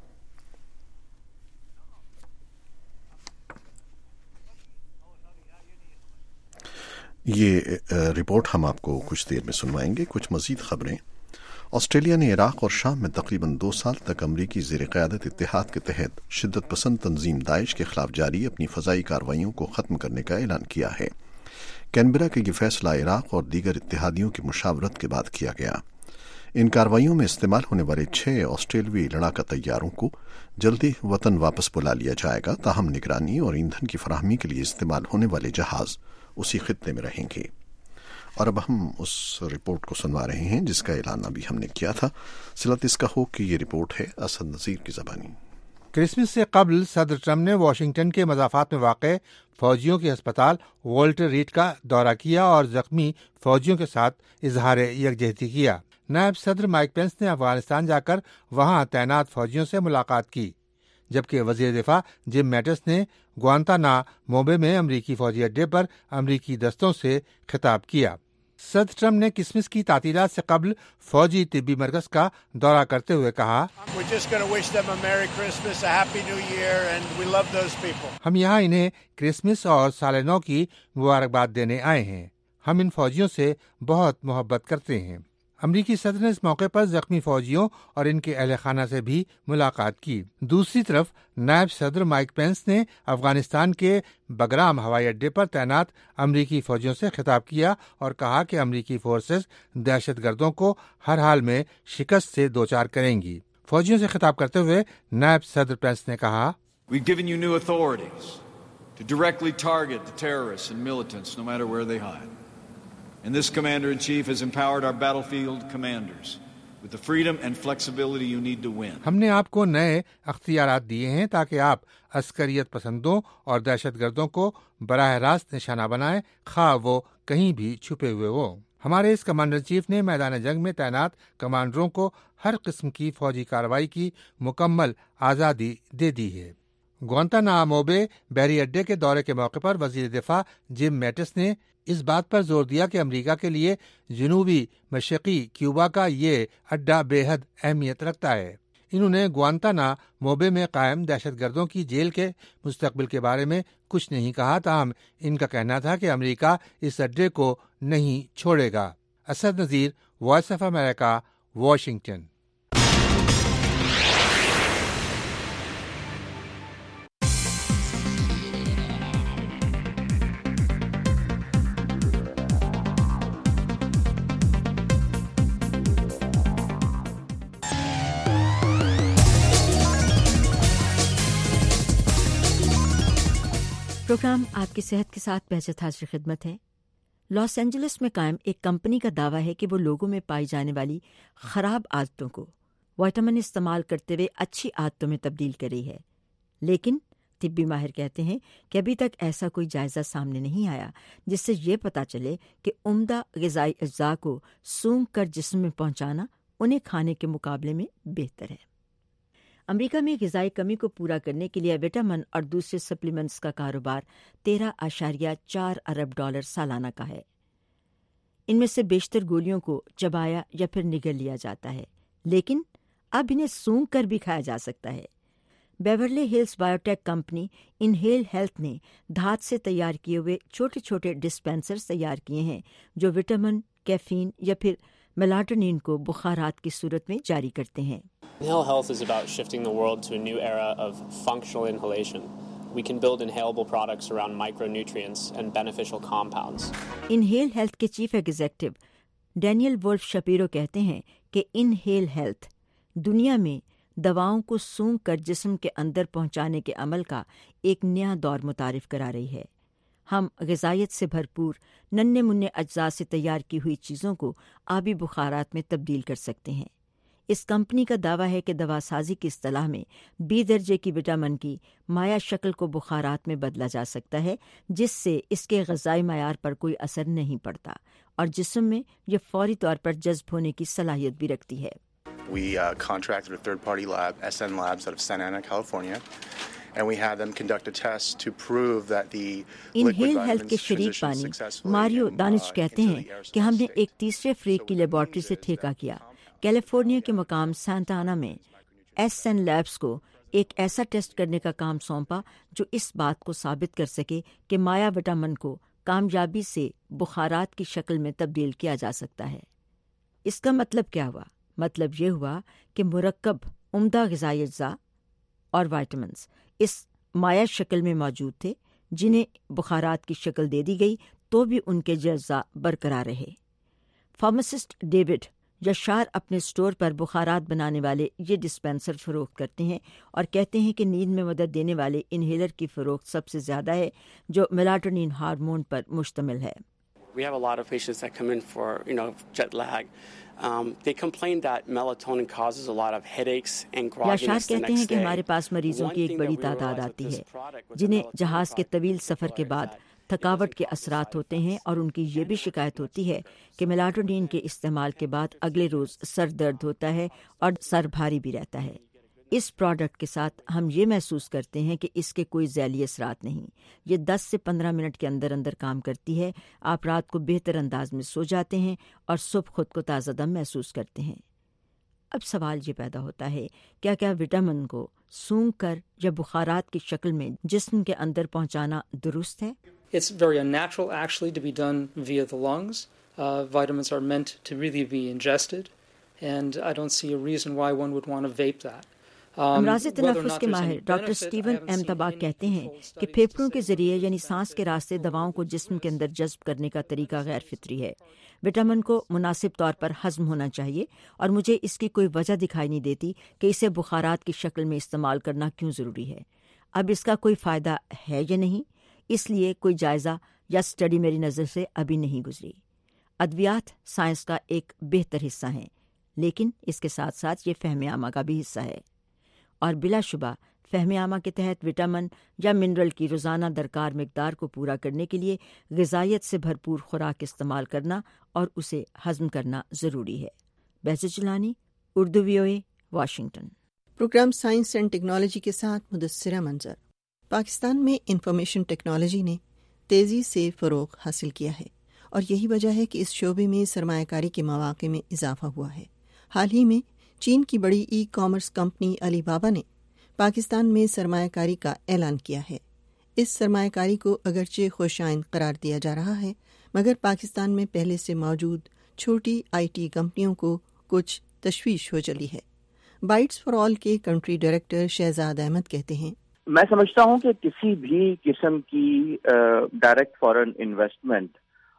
یہ رپورٹ ہم آپ کو کچھ دیر میں سنوائیں گے۔ کچھ مزید خبریں۔ آسٹریلیا نے عراق اور شام میں تقریباً دو سال تک امریکی زیر قیادت اتحاد کے تحت شدت پسند تنظیم داعش کے خلاف جاری اپنی فضائی کارروائیوں کو ختم کرنے کا اعلان کیا ہے۔ کینبرا کا یہ فیصلہ عراق اور دیگر اتحادیوں کی مشاورت کے بعد کیا گیا۔ ان کارروائیوں میں استعمال ہونے والے چھ آسٹریلوی لڑاکا طیاروں کو جلدی وطن واپس بلا لیا جائے گا، تاہم نگرانی اور ایندھن کی فراہمی کے لیے استعمال ہونے والے جہاز اسی خطے میں رہیں گے۔ اور اب ہم اس رپورٹ کو سنوا رہے ہیں جس کا اعلان ابھی ہم نے کیا تھا۔ سلاتسکا ہوک کی یہ رپورٹ ہے اسد نذیر کی زبانی۔ کرسمس سے قبل صدر ٹرمپ نے واشنگٹن کے مضافات میں واقع فوجیوں کے ہسپتال والٹر ریڈ کا دورہ کیا اور زخمی فوجیوں کے ساتھ اظہار یکجہتی کیا۔ نائب صدر مائک پینس نے افغانستان جا کر وہاں تعینات فوجیوں سے ملاقات کی، جبکہ وزیر دفاع جم میٹس نے گوانتاناموبے میں امریکی فوجی اڈے پر امریکی دستوں سے خطاب کیا۔ صدر ٹرمپ نے کرسمس کی تعطیلات سے قبل فوجی طبی مرکز کا دورہ کرتے ہوئے کہا، ہم یہاں انہیں کرسمس اور سال نو کی مبارکباد دینے آئے ہیں۔ ہم ان فوجیوں سے بہت محبت کرتے ہیں۔ امریکی صدر نے اس موقع پر زخمی فوجیوں اور ان کے اہل خانہ سے بھی ملاقات کی۔ دوسری طرف نائب صدر مائک پینس نے افغانستان کے بگرام ہوائی اڈے پر تعینات امریکی فوجیوں سے خطاب کیا اور کہا کہ امریکی فورسز دہشت گردوں کو ہر حال میں شکست سے دوچار کریں گی۔ فوجیوں سے خطاب کرتے ہوئے نائب صدر پینس نے کہا، We've given you new authorities to directly target the terrorists and militants no matter where they hide. And this Commander-in-Chief has empowered our battlefield commanders with the freedom and flexibility you need to win. ہم نے آپ کو نئے اختیارات دیے ہیں تاکہ آپ عسکریت پسندوں اور دہشت گردوں کو براہ راست نشانہ بنائیں، خواہ وہ کہیں بھی چھپے ہوئے ہو۔ ہمارے اس کمانڈر چیف نے میدان جنگ میں تعینات کمانڈروں کو ہر قسم کی فوجی کارروائی کی مکمل آزادی دے دی ہے۔ گوانتاناموبے بحری اڈے کے دورے کے موقع پر وزیر دفاع جم میٹس نے اس بات پر زور دیا کہ امریکہ کے لیے جنوبی مشرقی کیوبا کا یہ اڈہ بے حد اہمیت رکھتا ہے۔ انہوں نے گوانتاناموبے میں قائم دہشت گردوں کی جیل کے مستقبل کے بارے میں کچھ نہیں کہا، تاہم ان کا کہنا تھا کہ امریکہ اس اڈے کو نہیں چھوڑے گا۔ Asad Nazir, voice of America, Washington. Programme آپ کی صحت کے ساتھ بہجت حاضر خدمت ہے۔ لاس اینجلس میں قائم ایک کمپنی کا دعویٰ ہے کہ وہ لوگوں میں پائی جانے والی خراب عادتوں کو وائٹامن استعمال کرتے ہوئے اچھی عادتوں میں تبدیل کر رہی ہے، لیکن طبی ماہر کہتے ہیں کہ ابھی تک ایسا کوئی جائزہ سامنے نہیں آیا جس سے یہ پتہ چلے کہ عمدہ غذائی اجزاء کو سونگھ کر جسم میں پہنچانا انہیں کھانے کے مقابلے میں بہتر ہے۔ امریکہ میں غذائی کمی کو پورا کرنے کے لیے وٹامن اور دوسرے سپلیمنٹس کا کاروبار تیرہ اشاریہ چار ارب ڈالر سالانہ کا ہے۔ ان میں سے بیشتر گولیوں کو چبایا یا پھر نگل لیا جاتا ہے، لیکن اب انہیں سونگھ کر بھی کھایا جا سکتا ہے۔ Beverly Hills biotech company Inhale Health نے دھات سے تیار کیے ہوئے چھوٹے چھوٹے ڈسپینسرز تیار کیے ہیں جو وٹامن، کیفین یا پھر میلاٹونین کو بخارات کی صورت میں جاری کرتے ہیں۔ Inhale Health is about shifting the world to a new era of functional inhalation. We can build inhalable products around micronutrients and beneficial compounds. Inhale Health کے chief executive Daniel Wolf Shapiro کہتے ہیں کہ انہیل ہیلتھ دنیا میں دواؤں کو سونگھ کر جسم کے اندر پہنچانے کے عمل کا ایک نیا دور متعارف کرا رہی ہے۔ ہم غذائیت سے بھرپور ننھے منھے اجزاء سے تیار کی ہوئی چیزوں کو آبی بخارات میں تبدیل کر سکتے ہیں۔ اس کمپنی کا دعویٰ ہے کہ دوا سازی کی اصطلاح میں بی درجے کی وٹامن کی مائع شکل کو بخارات میں بدلا جا سکتا ہے، جس سے اس کے غذائی معیار پر کوئی اثر نہیں پڑتا اور جسم میں یہ فوری طور پر جذب ہونے کی صلاحیت بھی رکھتی ہے۔ We uh, contracted a third-party lab, S N Labs, out of Santa Ana, California, and we had them conduct a test to prove that the Inhale Health के शरीक बानी मारियो दानिश कहते हैं कि हमने एक तीसरे फ्रीक की लेबॉर्ट्री से ठेका किया। कैलिफोर्निया के मकाम सांता आना में एस एन लैब्स को एक ऐसा टेस्ट करने का काम सौंपा जो इस बात को साबित कर सके कि माया विटामिन को कामयाबी से बुखारात की शक्ल में तब्दील किया जा सकता है। इसका मतलब क्या हुआ? मतलब ये हुआ कि मुरक्कब उम्दा ग़िज़ाई अज्जा और विटामिन्स इस माया शक्ल में मौजूद थे, जिन्हें बुखारात की शक्ल दे दी गई तो भी उनके अज्जा बरकरार रहे। फार्मासिस्ट डेविड यशार अपने स्टोर पर बुखारात बनाने वाले ये डिस्पेंसर फरोख्त करते हैं और कहते हैं कि नींद में मदद देने वाले इनहेलर की फरोख्त सबसे ज़्यादा है जो मेलाटोनिन हार्मोन पर मुश्तमिल है। We have a lot of patients that come in for, you know, jet lag. Um, they complain that melatonin causes a lot of headaches and grogginess the next day. कहते हैं कि हमारे पास मरीजों की एक बड़ी तादाद आती है जिन्हें जहाज के तवील सफ़र के बाद थकावट के असरात होते हैं और उनकी ये भी शिकायत होती है कि मेलाटोनिन के इस्तेमाल के बाद अगले रोज़ सर दर्द होता है और सर भारी भी रहता है। इस प्रोडक्ट के साथ हम ये महसूस करते हैं कि इसके कोई ज़ैली असरात नहीं। ये दस से पंद्रह मिनट के अंदर अंदर काम करती है। आप रात को बेहतर अंदाज में सो जाते हैं और सुबह खुद को ताज़ा दम महसूस करते हैं। अब सवाल ये पैदा होता है, क्या क्या विटामिन को सूंघ कर या बुखारात की शक्ल में जिस्म के अंदर पहुंचाना दुरुस्त है? It's very unnatural actually to be done via the lungs. Uh, vitamins are meant to really be ingested, and I don't see a reason why one would want to vape that. अमराज़ तनफ़ुस के माहिर डॉक्टर स्टीवन एम तबाक कहते हैं कि फेफड़ों के जरिए यानी सांस के रास्ते दवाओं को जिस्म के अंदर जज्ब करने का तरीका गैर फितरी है। विटामिन को मुनासिब तौर पर हज़म होना चाहिए और मुझे इसकी कोई वजह दिखाई नहीं देती कि इसे बुखारात की शक्ल में इस्तेमाल करना क्यों ज़रूरी है। अब इसका कोई फ़ायदा है या नहीं, इसलिए कोई जायज़ा या स्टडी मेरी नज़र से अभी नहीं गुजरी। अद्वियात साइंस का एक बेहतर हिस्सा है, लेकिन इसके साथ साथ ये फ़हम आमा का भी हिस्सा है और बिलाशुबा फ़हम आमा के तहत विटामिन या मिनरल की रोज़ाना दरकार मिकदार को पूरा करने के लिए ग़िज़ाइयत से भरपूर खुराक इस्तेमाल करना और उसे हज़म करना ज़रूरी है। Behjat Jilani, Urdu VOA, Washington. Programme science and technology के साथ मुदस्सिरा मंजर। पाकिस्तान में इंफॉर्मेशन टेक्नोलॉजी ने तेज़ी से फ़रोग़ हासिल किया है और यही वजह है कि इस शोबे में सरमायाकारी के मौक़े में इजाफा हुआ है। हाल ही में चीन की बड़ी ई कॉमर्स कंपनी अलीबाबा ने पाकिस्तान में सरमायाकारी का ऐलान किया है। इस सरमायाकारी को अगरचे खुशाइंद करार दिया जा रहा है, मगर पाकिस्तान में पहले से मौजूद छोटी आईटी कंपनियों को कुछ तशवीश हो चली है। बाइट्स फॉर ऑल के कंट्री डायरेक्टर शहजाद अहमद कहते हैं, मैं समझता हूं कि किसी भी किस्म की डायरेक्ट फॉरेन इन्वेस्टमेंट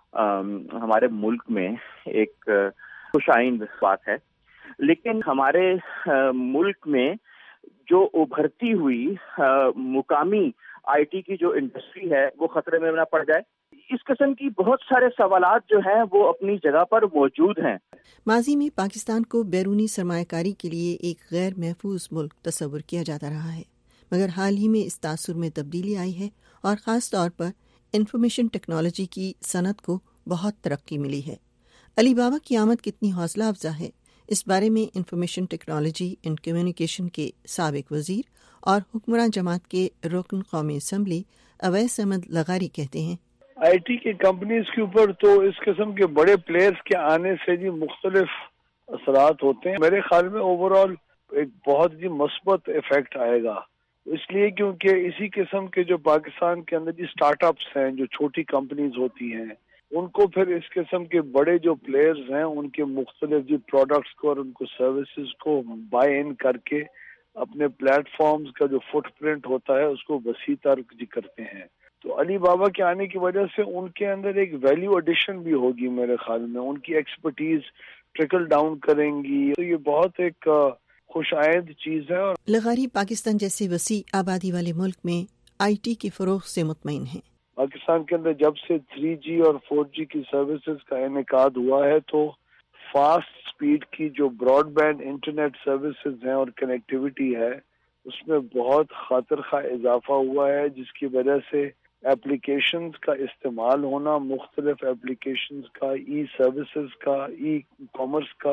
हमारे मुल्क में एक खुशाइंद बात है, लेकिन हमारे आ, मुल्क में जो उभरती हुई आ, मुकामी आईटी की जो इंडस्ट्री है वो खतरे में ना पड़ जाए। इस किस्म की बहुत सारे सवालात जो हैं वो अपनी जगह पर मौजूद हैं। माजी में पाकिस्तान को बैरूनी सरमायाकारी के लिए एक गैर महफूज मुल्क तस्वुर किया जाता रहा है, मगर हाल ही में इस तासुर में तब्दीली आई है और ख़ास तौर पर इंफॉर्मेशन टेक्नोलॉजी की सनत को बहुत तरक्की मिली है। अलीबाबा की आमद कितनी हौसला अफजा है, इस बारे में इंफॉर्मेशन टेक्नोलॉजी एंड कम्युनिकेशन के साबिक वजीर और हुक्मरान जमात के रुकन कौमी असम्बली अवैस अहमद लगारी कहते हैं, आईटी की कंपनीज के ऊपर तो इस किस्म के बड़े प्लेयर्स के आने से जी मुख्तलिफ असरात होते हैं। मेरे ख्याल में ओवरऑल एक बहुत ही मस्बत इफेक्ट आएगा, इसलिए क्योंकि इसी किस्म के जो पाकिस्तान के अंदर जी स्टार्टअप्स हैं, जो छोटी कंपनीज होती हैं, उनको फिर इस किस्म के बड़े जो प्लेयर्स हैं उनके मुख्तलिफ जी प्रोडक्ट्स को और उनको सर्विसेज को बाय इन करके अपने प्लेटफॉर्म्स का जो फुटप्रिंट होता है उसको वसी तर जी करते हैं। तो अली बाबा के आने की वजह से उनके अंदर एक वैल्यू एडिशन भी होगी, मेरे ख्याल में उनकी एक्सपर्टीज ट्रिकल डाउन करेंगी, तो ये बहुत एक खुशायद चीज है। लगारी पाकिस्तान जैसे वसी आबादी वाले मुल्क में आईटी के फरोग से मुतमईन हैं। पाकिस्तान के अंदर जब से थ्री जी और फोर जी की सर्विसेज का इनेकाद हुआ है तो फास्ट स्पीड की जो ब्रॉडबैंड इंटरनेट सर्विसेज हैं और कनेक्टिविटी है उसमें बहुत खातिर खा इजाफा हुआ है, जिसकी वजह से एप्लीकेशंस का इस्तेमाल होना, मुख्तलिफ एप्लीकेशंस का, ई सर्विसेज का, ई कॉमर्स का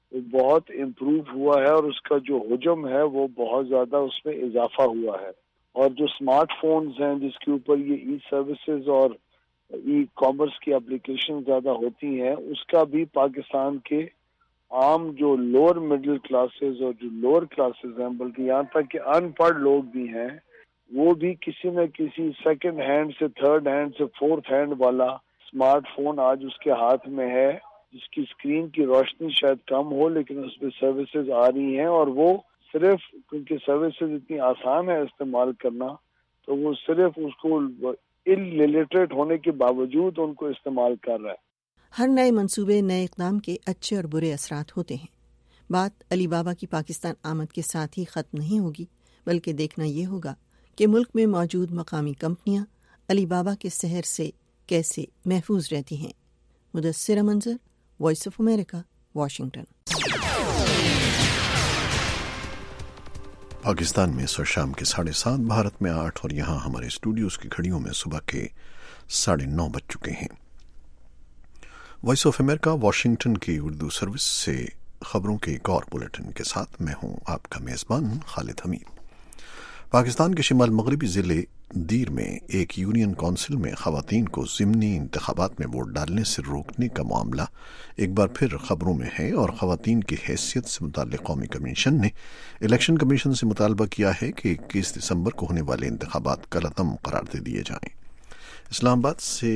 وہ بہت امپروو ہوا ہے اور اس کا جو حجم ہے وہ بہت زیادہ اس میں اضافہ ہوا ہے. اور جو اسمارٹ فونز ہیں جس کے اوپر یہ ای سروسز اور ای کامرس کی اپلیکیشن زیادہ ہوتی ہیں، اس کا بھی پاکستان کے عام جو لوور مڈل کلاسز اور جو لوور کلاسز ہیں، بلکہ یہاں تک کہ ان پڑھ لوگ بھی ہیں، وہ بھی کسی نہ کسی سیکنڈ ہینڈ سے تھرڈ ہینڈ سے فورتھ ہینڈ والا اسمارٹ فون آج اس کے ہاتھ میں ہے، جس کی اسکرین کی روشنی شاید کم ہو لیکن اس پہ سروسز آ رہی ہیں، اور وہ صرف کیونکہ سروسز اتنی آسان ہے استعمال کرنا تو وہ صرف اس کو اللیٹریٹ ہونے کے باوجود ان کو استعمال کر رہا ہے. ہر نئے منصوبے نئے اقدام کے اچھے اور برے اثرات ہوتے ہیں. بات علی بابا کی پاکستان آمد کے ساتھ ہی ختم نہیں ہوگی، بلکہ دیکھنا یہ ہوگا کہ ملک میں موجود مقامی کمپنیاں علی بابا کے سحر سے کیسے محفوظ رہتی ہیں. Mudassira Manzar, voice of America, Washington. Pakistan میں سر شام کے ساڑھے سات، بھارت میں آٹھ، اور یہاں ہمارے اسٹوڈیوز کی گھڑیوں میں صبح کے ساڑھے نو بج چکے ہیں. وائس آف امریکہ واشنگٹن کی اردو سروس سے خبروں کے ایک اور بلیٹن کے ساتھ میں ہوں آپ کا میزبان خالد حمید. پاکستان کے شمال مغربی ضلع دیر میں ایک یونین کونسل میں خواتین کو ضمنی انتخابات میں ووٹ ڈالنے سے روکنے کا معاملہ ایک بار پھر خبروں میں ہے، اور خواتین کی حیثیت سے متعلق قومی کمیشن نے الیکشن کمیشن سے مطالبہ کیا ہے کہ اکیس دسمبر کو ہونے والے انتخابات کالعدم قرار دے دیے جائیں. اسلام آباد سے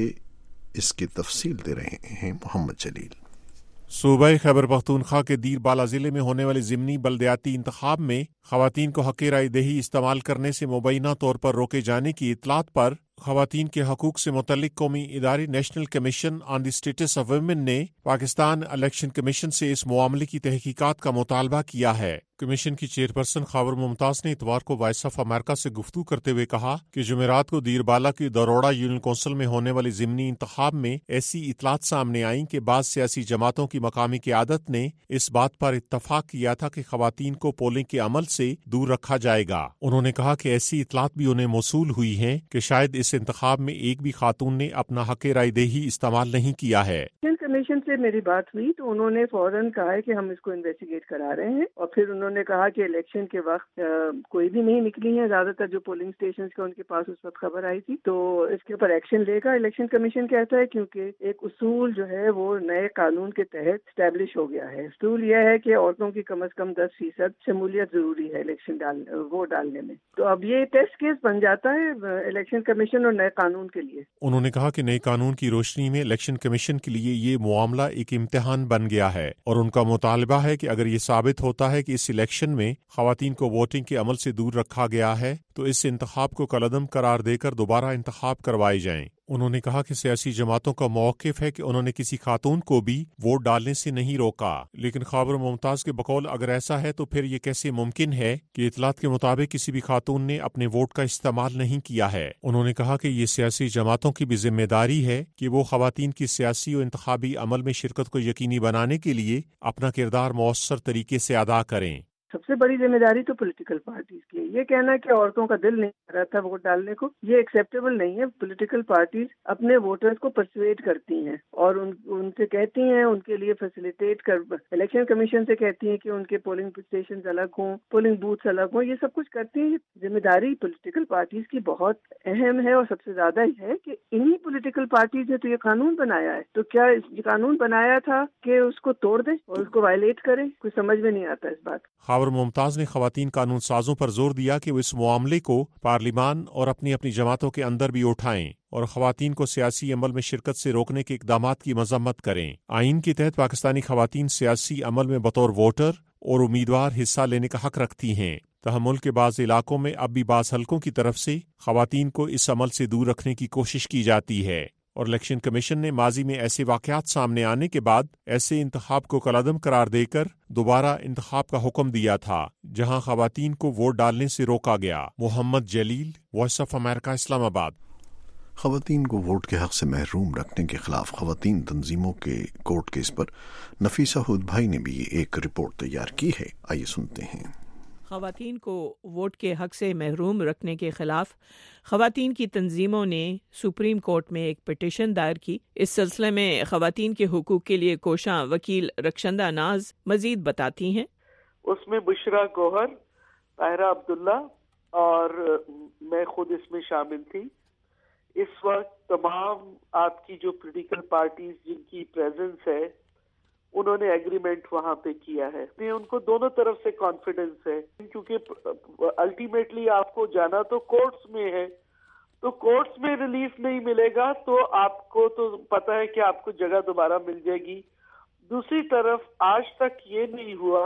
اس کی تفصیل دے رہے ہیں محمد جلیل. صوبہ خیبر پختونخوا کے دیر بالا ضلع میں ہونے والے ضمنی بلدیاتی انتخاب میں خواتین کو حق رائے دہی استعمال کرنے سے مبینہ طور پر روکے جانے کی اطلاعات پر خواتین کے حقوق سے متعلق قومی ادارے national commission on the status of women نے پاکستان الیکشن کمیشن سے اس معاملے کی تحقیقات کا مطالبہ کیا ہے. کمیشن کی چیئرپرسن خاور ممتاز نے اتوار کو وائس آف امریکہ سے گفتگو کرتے ہوئے کہا کہ جمعرات کو دیر بالا کی دروڑا یونین کونسل میں ہونے والے ضمنی انتخاب میں ایسی اطلاعات سامنے آئیں کہ بعض سیاسی جماعتوں کی مقامی قیادت نے اس بات پر اتفاق کیا تھا کہ خواتین کو پولنگ کے عمل سے دور رکھا جائے گا. انہوں نے کہا کہ ایسی اطلاعات بھی انہیں موصول ہوئی ہیں کہ شاید اس انتخاب میں ایک بھی خاتون نے اپنا حق رائے دہی استعمال نہیں کیا ہے. کمیشن سے میری بات ہوئی تو انہوں نے فوراً کہا ہے کہ ہم اس کو انویسٹیگیٹ کرا رہے ہیں، اور پھر انہوں نے کہا کہ الیکشن کے وقت کوئی بھی نہیں نکلی ہے، زیادہ تر جو پولنگ اسٹیشن کا ان کے پاس اس وقت خبر آئی تھی، تو اس کے اوپر ایکشن لے گا الیکشن کمیشن کہتا ہے، کیونکہ ایک اصول جو ہے وہ نئے قانون کے تحت اسٹیبلش ہو گیا ہے. اصول یہ ہے کہ عورتوں کی کم از کم دس فیصد شمولیت ضروری ہے الیکشن ڈال ووٹ ڈالنے میں. تو اب یہ ٹیسٹ کیس بن جاتا ہے الیکشن کمیشن اور نئے قانون کے لیے. انہوں نے کہا کہ نئے قانون کی روشنی میں الیکشن کمیشن کے لیے یہ معاملہ ایک امتحان بن گیا ہے، اور ان کا مطالبہ ہے کہ اگر یہ ثابت ہوتا ہے کہ اس الیکشن میں خواتین کو ووٹنگ کے عمل سے دور رکھا گیا ہے تو اس انتخاب کو کالعدم قرار دے کر دوبارہ انتخاب کروائے جائیں. انہوں نے کہا کہ سیاسی جماعتوں کا موقف ہے کہ انہوں نے کسی خاتون کو بھی ووٹ ڈالنے سے نہیں روکا، لیکن خاور ممتاز کے بقول اگر ایسا ہے تو پھر یہ کیسے ممکن ہے کہ اطلاعات کے مطابق کسی بھی خاتون نے اپنے ووٹ کا استعمال نہیں کیا ہے. انہوں نے کہا کہ یہ سیاسی جماعتوں کی بھی ذمہ داری ہے کہ وہ خواتین کی سیاسی و انتخابی عمل میں شرکت کو یقینی بنانے کے لیے اپنا کردار مؤثر طریقے سے ادا کریں. سب سے بڑی ذمہ داری تو پولیٹیکل پارٹیز کی ہے. یہ کہنا کہ عورتوں کا دل نہیں کر رہا تھا ووٹ ڈالنے کو، یہ ایکسیپٹیبل نہیں ہے. پولیٹیکل پارٹیز اپنے ووٹرز کو پرسویٹ کرتی ہیں اور ان ان سے کہتی ہیں، ان کے لیے فیسیلیٹیٹ کر الیکشن کمیشن سے کہتی ہیں کہ ان کے پولنگ اسٹیشن الگ ہوں، پولنگ بوتھس الگ ہوں، یہ سب کچھ کرتی ہیں. ذمہ داری پولیٹیکل پارٹیز کی بہت اہم ہے، اور سب سے زیادہ یہ ہے کہ انہی پولیٹیکل پارٹیز نے تو یہ قانون بنایا ہے، تو کیا یہ قانون بنایا تھا کہ اس کو توڑ دیں اور اس کو وائلیٹ کریں؟ کوئی سمجھ میں نہیں آتا اس بات. خاور ممتاز نے خواتین قانون سازوں پر زور دیا کہ وہ اس معاملے کو پارلیمان اور اپنی اپنی جماعتوں کے اندر بھی اٹھائیں اور خواتین کو سیاسی عمل میں شرکت سے روکنے کے اقدامات کی مذمت کریں. آئین کے تحت پاکستانی خواتین سیاسی عمل میں بطور ووٹر اور امیدوار حصہ لینے کا حق رکھتی ہیں. تاہم ملک کے بعض علاقوں میں اب بھی بعض حلقوں کی طرف سے خواتین کو اس عمل سے دور رکھنے کی کوشش کی جاتی ہے، اور الیکشن کمیشن نے ماضی میں ایسے واقعات سامنے آنے کے بعد ایسے انتخاب کو کالعدم قرار دے کر دوبارہ انتخاب کا حکم دیا تھا جہاں خواتین کو ووٹ ڈالنے سے روکا گیا. محمد جلیل، وائس آف امریکہ، اسلام آباد. خواتین کو ووٹ کے حق سے محروم رکھنے کے خلاف خواتین تنظیموں کے کورٹ کیس پر نفیسہ ہود بھائی نے بھی ایک رپورٹ تیار کی ہے. آئیے سنتے ہیں. خواتین کو ووٹ کے حق سے محروم رکھنے کے خلاف خواتین کی تنظیموں نے سپریم کورٹ میں ایک پٹیشن دائر کی۔ اس سلسلے میں خواتین کے حقوق کے لیے کوشاں وکیل رکشندہ ناز مزید بتاتی ہیں۔ اس میں بشرا گوہر، طاہرہ عبداللہ اور میں خود اس میں شامل تھی۔ اس وقت تمام آپ کی جو پولیٹیکل پارٹیز جن کی پریزنس ہے انہوں نے ایگریمنٹ وہاں پہ کیا ہے۔ ان کو دونوں طرف سے کانفیڈنس ہے، کیونکہ الٹیمیٹلی آپ کو جانا تو کورٹس میں ہے، تو کورٹس میں ریلیف نہیں ملے گا تو آپ کو تو پتہ ہے کہ آپ کو جگہ دوبارہ مل جائے گی۔ دوسری طرف آج تک یہ نہیں ہوا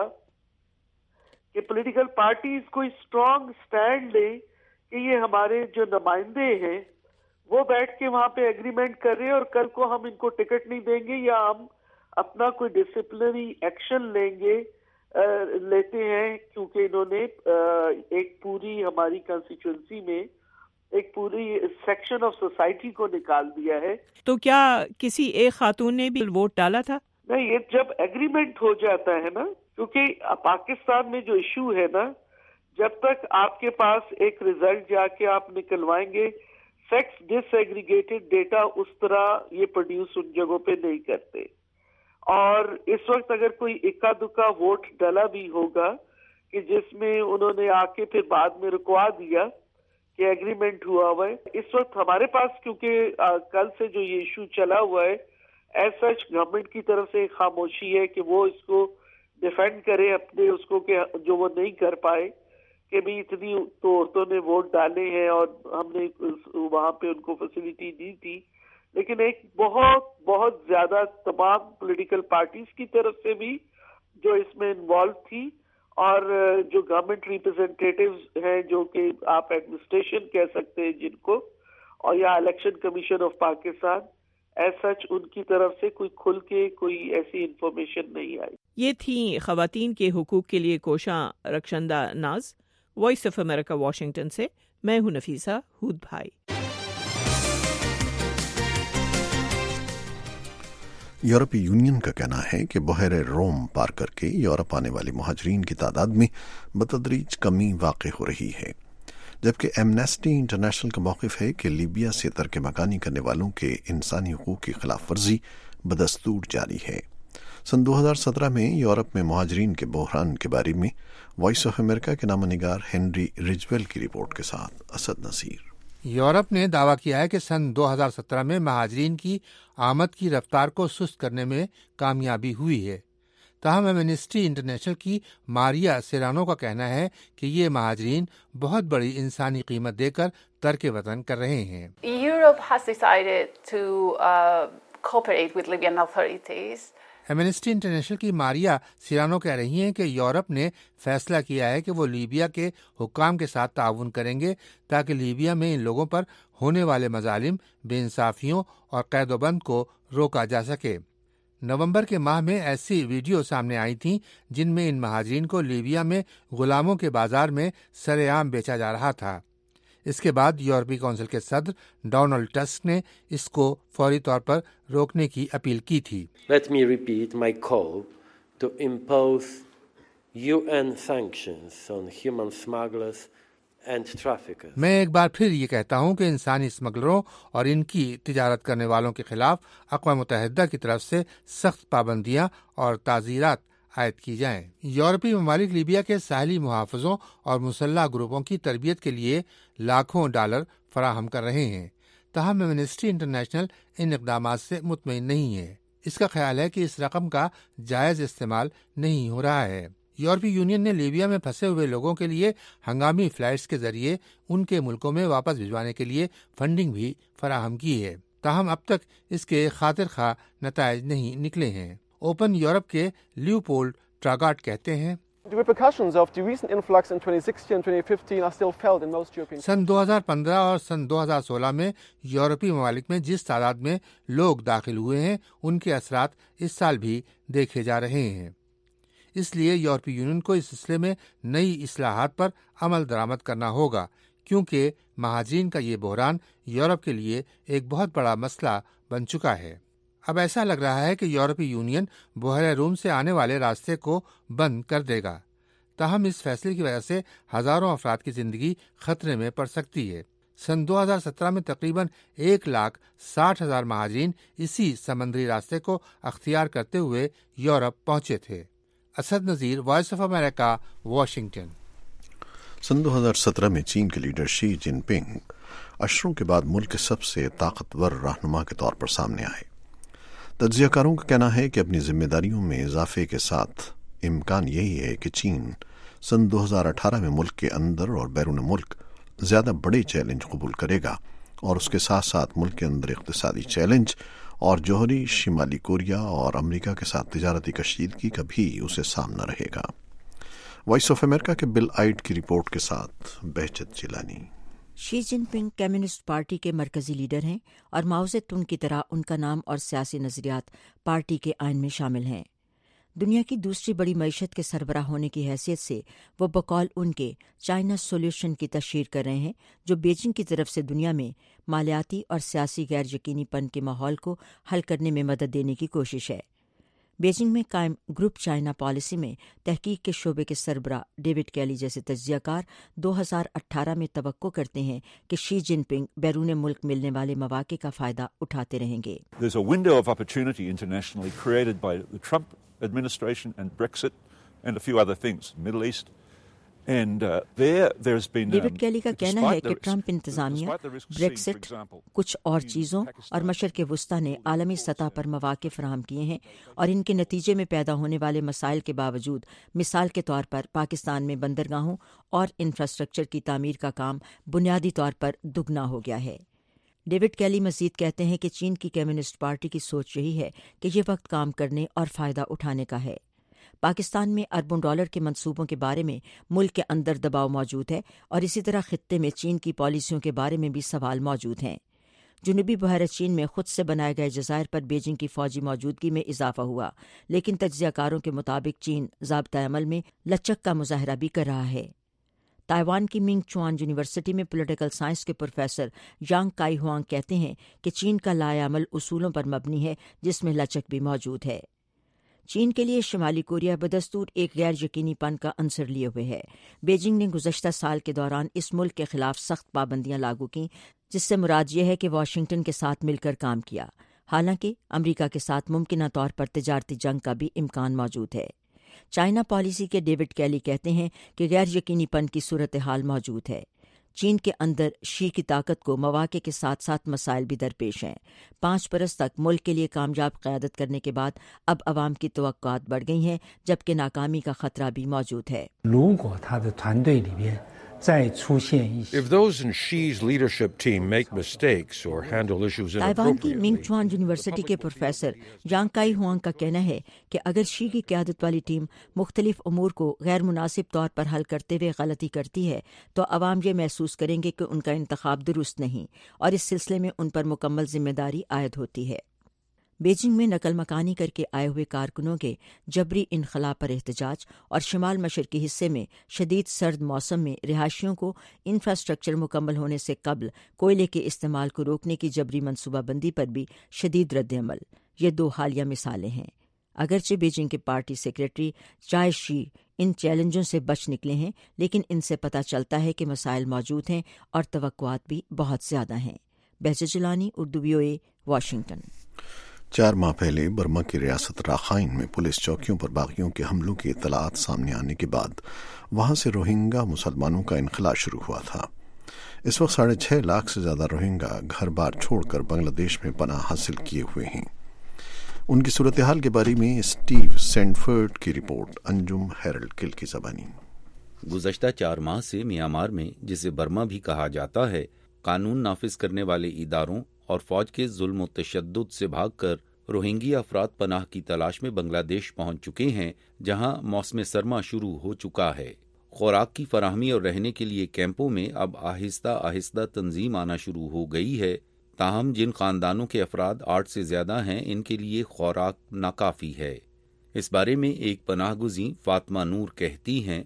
کہ پولیٹیکل پارٹیز کوئی اسٹرانگ سٹینڈ لے کہ یہ ہمارے جو نمائندے ہیں وہ بیٹھ کے وہاں پہ ایگریمنٹ کر رہے ہیں اور کل کو ہم ان کو ٹکٹ نہیں دیں گے یا ہم اپنا کوئی ڈسپلنری ایکشن لیں گے لیتے ہیں، کیونکہ انہوں نے ایک پوری ہماری کانسٹیچوئنسی میں ایک پوری سیکشن آف سوسائٹی کو نکال دیا ہے۔ تو کیا کسی ایک خاتون نے بھی ووٹ ڈالا تھا؟ نہیں، یہ جب ایگریمنٹ ہو جاتا ہے نا، کیونکہ پاکستان میں جو ایشو ہے نا، جب تک آپ کے پاس ایک ریزلٹ جا کے آپ نکلوائیں گے، سیکس ڈس ایگریگیٹڈ ڈیٹا اس طرح یہ پروڈیوس ان جگہوں پہ نہیں کرتے، اور اس وقت اگر کوئی اکا دکا ووٹ ڈلا بھی ہوگا کہ جس میں انہوں نے آ کے پھر بعد میں رکوا دیا کہ ایگریمنٹ ہوا ہوا ہے، اس وقت ہمارے پاس کیونکہ کل سے جو یہ ایشو چلا ہوا ہے، ایز سچ گورنمنٹ کی طرف سے خاموشی ہے کہ وہ اس کو ڈیفینڈ کرے اپنے اس کو کہ جو وہ نہیں کر پائے کہ بھی اتنی تو عورتوں نے ووٹ ڈالے ہیں اور ہم نے وہاں پہ ان کو فیسلٹی دی تھی، لیکن ایک بہت بہت زیادہ تمام پولیٹیکل پارٹیز کی طرف سے بھی جو اس میں انوالو تھی، اور جو گورنمنٹ ریپرزینٹیٹیوز ہیں جو کہ آپ ایڈمنسٹریشن کہہ سکتے ہیں جن کو، اور یا election commission of Pakistan, as such ان کی طرف سے کوئی کھل کے کوئی ایسی انفارمیشن نہیں آئی۔ یہ تھیں خواتین کے حقوق کے لیے کوشاں Rakhshanda Naz. Voice of America Washington سے میں ہوں نفیسہ ہود بھائی۔ یورپی یونین کا کہنا ہے کہ بحیرہ روم پار کر کے یورپ آنے والے مہاجرین کی تعداد میں بتدریج کمی واقع ہو رہی ہے، جبکہ ایمنسٹی انٹرنیشنل کا موقف ہے کہ لیبیا سے ترک مکانی کرنے والوں کے انسانی حقوق کی خلاف ورزی بدستور جاری ہے۔ سن دو ہزار سترہ میں یورپ میں مہاجرین کے بحران کے بارے میں وائس آف امریکہ کے نامہ نگار ہنری رجویل کی رپورٹ کے ساتھ اسد نصیر۔ یورپ نے دعویٰ کیا ہے کہ سن دو ہزار سترہ میں مہاجرین کی آمد کی رفتار کو سست کرنے میں کامیابی ہوئی ہے، تاہم ایمنسٹی انٹرنیشنل کی ماریا سیرانو کا کہنا ہے کہ یہ مہاجرین بہت بڑی انسانی قیمت دے کر ترک وطن کر رہے ہیں۔ Europe has decided to uh, cooperate with Libyan authorities. Amnesty International کی ماریا سیرانو کہہ رہی ہیں کہ یورپ نے فیصلہ کیا ہے کہ وہ لیبیا کے حکام کے ساتھ تعاون کریں گے تاکہ لیبیا میں ان لوگوں پر ہونے والے مظالم، بے انصافیوں اور قید و بند کو روکا جا سکے۔ نومبر کے ماہ میں ایسی ویڈیو سامنے آئی تھیں جن میں ان مہاجرین کو لیبیا میں غلاموں کے بازار میں سرے عام بیچا جا رہا تھا۔ اس کے بعد یورپی کونسل کے صدر ڈونلڈ ٹسک نے اس کو فوری طور پر روکنے کی اپیل کی تھی۔ Let me repeat my call to impose U N sanctions on human smugglers and traffickers. میں ایک بار پھر یہ کہتا ہوں کہ انسانی اسمگلروں اور ان کی تجارت کرنے والوں کے خلاف اقوام متحدہ کی طرف سے سخت پابندیاں اور تعزیرات عائد کی جائیں۔ یورپی ممالک لیبیا کے ساحلی محافظوں اور مسلح گروپوں کی تربیت کے لیے لاکھوں ڈالر فراہم کر رہے ہیں، تاہم ایمنسٹی انٹرنیشنل ان اقدامات سے مطمئن نہیں ہے۔ اس کا خیال ہے کہ اس رقم کا جائز استعمال نہیں ہو رہا ہے۔ یورپی یونین نے لیبیا میں پھنسے ہوئے لوگوں کے لیے ہنگامی فلائٹس کے ذریعے ان کے ملکوں میں واپس بھجوانے کے لیے فنڈنگ بھی فراہم کی ہے، تاہم اب تک اس کے خاطر خواہ نتائج نہیں نکلے ہیں۔ اوپن یورپ کے لیوپولڈ ٹراگاٹ کہتے ہیں، سن دو ہزار پندرہ اور سن دو ہزار سولہ میں یورپی ممالک میں جس تعداد میں لوگ داخل ہوئے ہیں ان کے اثرات اس سال بھی دیکھے جا رہے ہیں۔ اس لیے یورپی یونین کو اس سلسلے میں نئی اصلاحات پر عمل درآمد کرنا ہوگا، کیونکہ مہاجرین کا یہ بحران یورپ کے لیے ایک بہت بڑا مسئلہ بن چکا ہے۔ اب ایسا لگ رہا ہے کہ یورپی یونین بحیرہ روم سے آنے والے راستے کو بند کر دے گا، تاہم اس فیصلے کی وجہ سے ہزاروں افراد کی زندگی خطرے میں پڑ سکتی ہے۔ سن دو ہزار سترہ میں تقریباً ایک لاکھ ساٹھ ہزار مہاجرین اسی سمندری راستے کو اختیار کرتے ہوئے یورپ پہنچے تھے۔ Asad Nazir, voice of America, Washington. سن دو ہزار سترہ میں چین کے لیڈر شی جن پنگ اشروں کے بعد ملک کے سب سے طاقتور رہنما کے طور پر سامنے آئے۔ تجزیہ کاروں کا کہنا ہے کہ اپنی ذمہ داریوں میں اضافے کے ساتھ امکان یہی ہے کہ چین سن دو ہزار اٹھارہ میں ملک کے اندر اور بیرون ملک زیادہ بڑے چیلنج قبول کرے گا، اور اس کے ساتھ ساتھ ملک کے اندر اقتصادی چیلنج اور جوہری شمالی کوریا اور امریکہ کے ساتھ تجارتی کشیدگی کا بھی اسے سامنا رہے گا۔ وائس آف امریکہ کے بل آئٹ کی رپورٹ کے ساتھ بہجت جیلانی۔ شی جن پنگ کمیونسٹ پارٹی کے مرکزی لیڈر ہیں اور ماؤ زے تونگ کی طرح ان کا نام اور سیاسی نظریات پارٹی کے آئین میں شامل ہیں۔ دنیا کی دوسری بڑی معیشت کے سربراہ ہونے کی حیثیت سے وہ بقول ان کے چائنا سولوشن کی تشہیر کر رہے ہیں، جو بیجنگ کی طرف سے دنیا میں مالیاتی اور سیاسی غیر یقینی پن کے ماحول کو حل کرنے میں مدد دینے کی کوشش ہے۔ بیجنگ میں قائم گروپ چائنا پالیسی میں تحقیق کے شعبے کے سربراہ ڈیوڈ کیلی جیسے تجزیہ کار دو ہزار اٹھارہ میں توقع کرتے ہیں کہ شی جن پنگ بیرون ملک ملنے والے مواقع کا فائدہ اٹھاتے رہیں گے۔ There's a window of opportunity internationally created by the Trump administration and Brexit and a few other things, Middle East. And uh, there there's been David Kelly کا کہنا ہے کہ ٹرمپ انتظامیہ، بریکسٹ، کچھ اور چیزوں اور مشرق وسطیٰ نے عالمی سطح پر مواقع فراہم کیے ہیں، اور ان کے نتیجے میں پیدا ہونے والے مسائل کے باوجود مثال کے طور پر پاکستان میں بندرگاہوں اور انفراسٹرکچر کی تعمیر کا کام بنیادی طور پر دگنا ہو گیا ہے۔ ڈیوڈ کیلی مزید کہتے ہیں کہ چین کی کمیونسٹ پارٹی کی سوچ یہی ہے کہ یہ وقت کام کرنے اور فائدہ اٹھانے کا ہے۔ پاکستان میں اربوں ڈالر کے منصوبوں کے بارے میں ملک کے اندر دباؤ موجود ہے، اور اسی طرح خطے میں چین کی پالیسیوں کے بارے میں بھی سوال موجود ہیں۔ جنوبی بحیرہ چین میں خود سے بنائے گئے جزائر پر بیجنگ کی فوجی موجودگی میں اضافہ ہوا، لیکن تجزیہ کاروں کے مطابق چین ضابطۂ عمل میں لچک کا مظاہرہ بھی کر رہا ہے۔ تائیوان کی منگ چوان یونیورسٹی میں پولیٹیکل سائنس کے پروفیسر یانگ کائی ہوانگ کہتے ہیں کہ چین کا لائے عمل اصولوں پر مبنی ہے جس میں لچک بھی موجود ہے۔ چین کے لیے شمالی کوریا بدستور ایک غیر یقینی پن کا عنصر لیے ہوئے ہے۔ بیجنگ نے گزشتہ سال کے دوران اس ملک کے خلاف سخت پابندیاں لاگو کیں، جس سے مراد یہ ہے کہ واشنگٹن کے ساتھ مل کر کام کیا، حالانکہ امریکہ کے ساتھ ممکنہ طور پر تجارتی جنگ کا بھی امکان موجود ہے۔ چائنا پالیسی کے ڈیوڈ کیلی کہتے ہیں کہ غیر یقینی پن کی صورتحال موجود ہے۔ چین کے اندر شی کی طاقت کو مواقع کے ساتھ ساتھ مسائل بھی درپیش ہیں۔ پانچ برس تک ملک کے لیے کامیاب قیادت کرنے کے بعد اب عوام کی توقعات بڑھ گئی ہیں، جبکہ ناکامی کا خطرہ بھی موجود ہے۔ If those in Xi's leadership team make mistakes or handle issues Taiwan کی منگ inappropriately, چوان یونیورسٹی کے پروفیسر یانگ کائی ہوانگ کا کہنا ہے کہ اگر شی کی قیادت والی ٹیم مختلف امور کو غیر مناسب طور پر حل کرتے ہوئے غلطی کرتی ہے تو عوام یہ محسوس کریں گے کہ ان کا انتخاب درست نہیں، اور اس سلسلے میں ان پر مکمل ذمہ داری عائد ہوتی ہے۔ بیجنگ میں نقل مکانی کر کے آئے ہوئے کارکنوں کے جبری انخلا پر احتجاج اور شمال مشرقی حصے میں شدید سرد موسم میں رہائشیوں کو انفراسٹرکچر مکمل ہونے سے قبل کوئلے کے استعمال کو روکنے کی جبری منصوبہ بندی پر بھی شدید رد عمل، یہ دو حالیہ مثالیں ہیں۔ اگرچہ بیجنگ کے پارٹی سیکریٹری چائے شی ان چیلنجوں سے بچ نکلے ہیں، لیکن ان سے پتہ چلتا ہے کہ مسائل موجود ہیں اور توقعات بھی بہت زیادہ ہیں۔ Behjat Gilani, Urdu V O A, Washington. چار ماہ پہلے برما کی ریاست راخائن میں پولیس چوکیوں پر باغیوں کے حملوں کی اطلاعات سامنے آنے کے بعد وہاں سے روہنگا مسلمانوں کا انخلا شروع ہوا تھا۔ اس وقت ساڑھے چھ لاکھ سے زیادہ روہنگا گھر بار چھوڑ کر بنگلہ دیش میں پناہ حاصل کیے ہوئے ہیں۔ ان کی صورتحال کے بارے میں اسٹیو سینڈفرڈ کی رپورٹ، انجم ہیرلڈ کل کی زبانی۔ گزشتہ چار ماہ سے میانمار میں، جسے برما بھی کہا جاتا ہے، قانون نافذ کرنے والے اداروں اور فوج کے ظلم و تشدد سے بھاگ کر روہنگیا افراد پناہ کی تلاش میں بنگلہ دیش پہنچ چکے ہیں، جہاں موسم سرما شروع ہو چکا ہے۔ خوراک کی فراہمی اور رہنے کے لیے کیمپوں میں اب آہستہ آہستہ تنظیم آنا شروع ہو گئی ہے، تاہم جن خاندانوں کے افراد آٹھ سے زیادہ ہیں ان کے لیے خوراک ناکافی ہے۔ اس بارے میں ایک پناہ گزین فاطمہ نور کہتی ہیں،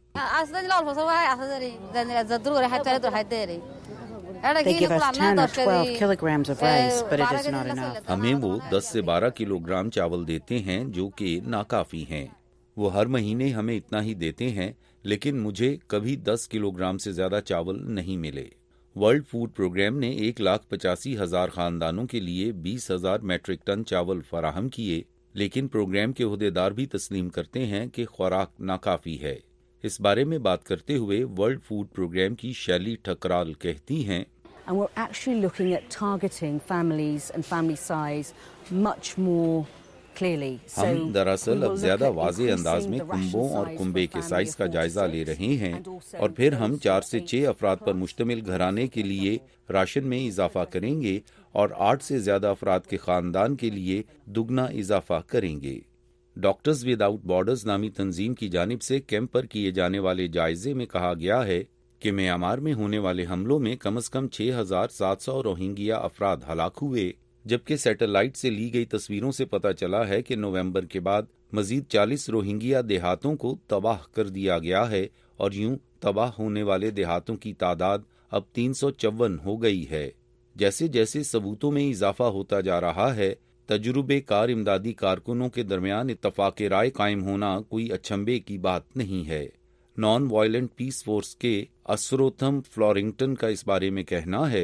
They give us ten or twelve kilograms of rice, but it is not enough. ہمیں وہ دس سے بارہ کلو گرام چاول دیتے ہیں جو کہ ناکافی ہیں۔ وہ ہر مہینے ہمیں اتنا ہی دیتے ہیں، لیکن مجھے کبھی دس کلو گرام سے زیادہ چاول نہیں ملے۔ ورلڈ فوڈ پروگرام نے ایک لاکھ پچاسی ہزار خاندانوں کے لیے بیس ہزار میٹرک ٹن چاول فراہم کیے، لیکن پروگرام کے عہدیدار بھی تسلیم کرتے ہیں کہ خوراک ناکافی ہے۔ اس بارے میں بات کرتے ہوئے ورلڈ فوڈ پروگرام کی شیلی ٹھکرال کہتی ہیں، And we're actually looking at targeting families and family size much more clearly. ہم دراصل اب زیادہ واضح انداز میں کنبوں اور کنبے کے سائز کا جائزہ لے رہے ہیں، اور پھر ہم چار سے چھ افراد پر مشتمل گھرانے کے لیے راشن میں اضافہ کریں گے اور آٹھ سے زیادہ افراد کے خاندان کے لیے دگنا اضافہ کریں گے۔ ڈاکٹرز وداؤٹ بارڈرز نامی تنظیم کی جانب سے کیمپ پر کیے جانے والے جائزے میں کہا گیا ہے کہ میانمار میں ہونے والے حملوں میں کم از کم چھ ہزار سات سو روہنگیا افراد ہلاک ہوئے، جبکہ سیٹلائٹ سے لی گئی تصویروں سے پتہ چلا ہے کہ نومبر کے بعد مزید چالیس روہنگیا دیہاتوں کو تباہ کر دیا گیا ہے، اور یوں تباہ ہونے والے دیہاتوں کی تعداد اب تین سو چون ہو گئی ہے۔ جیسے جیسے ثبوتوں میں اضافہ ہوتا جا رہا ہے، تجربے کار امدادی کارکنوں کے درمیان اتفاق رائے قائم ہونا کوئی اچنبے کی بات نہیں ہے۔ نان وائلنٹ پیس فورس کے اسروتھم فلورنگٹن کا اس بارے میں کہنا ہے،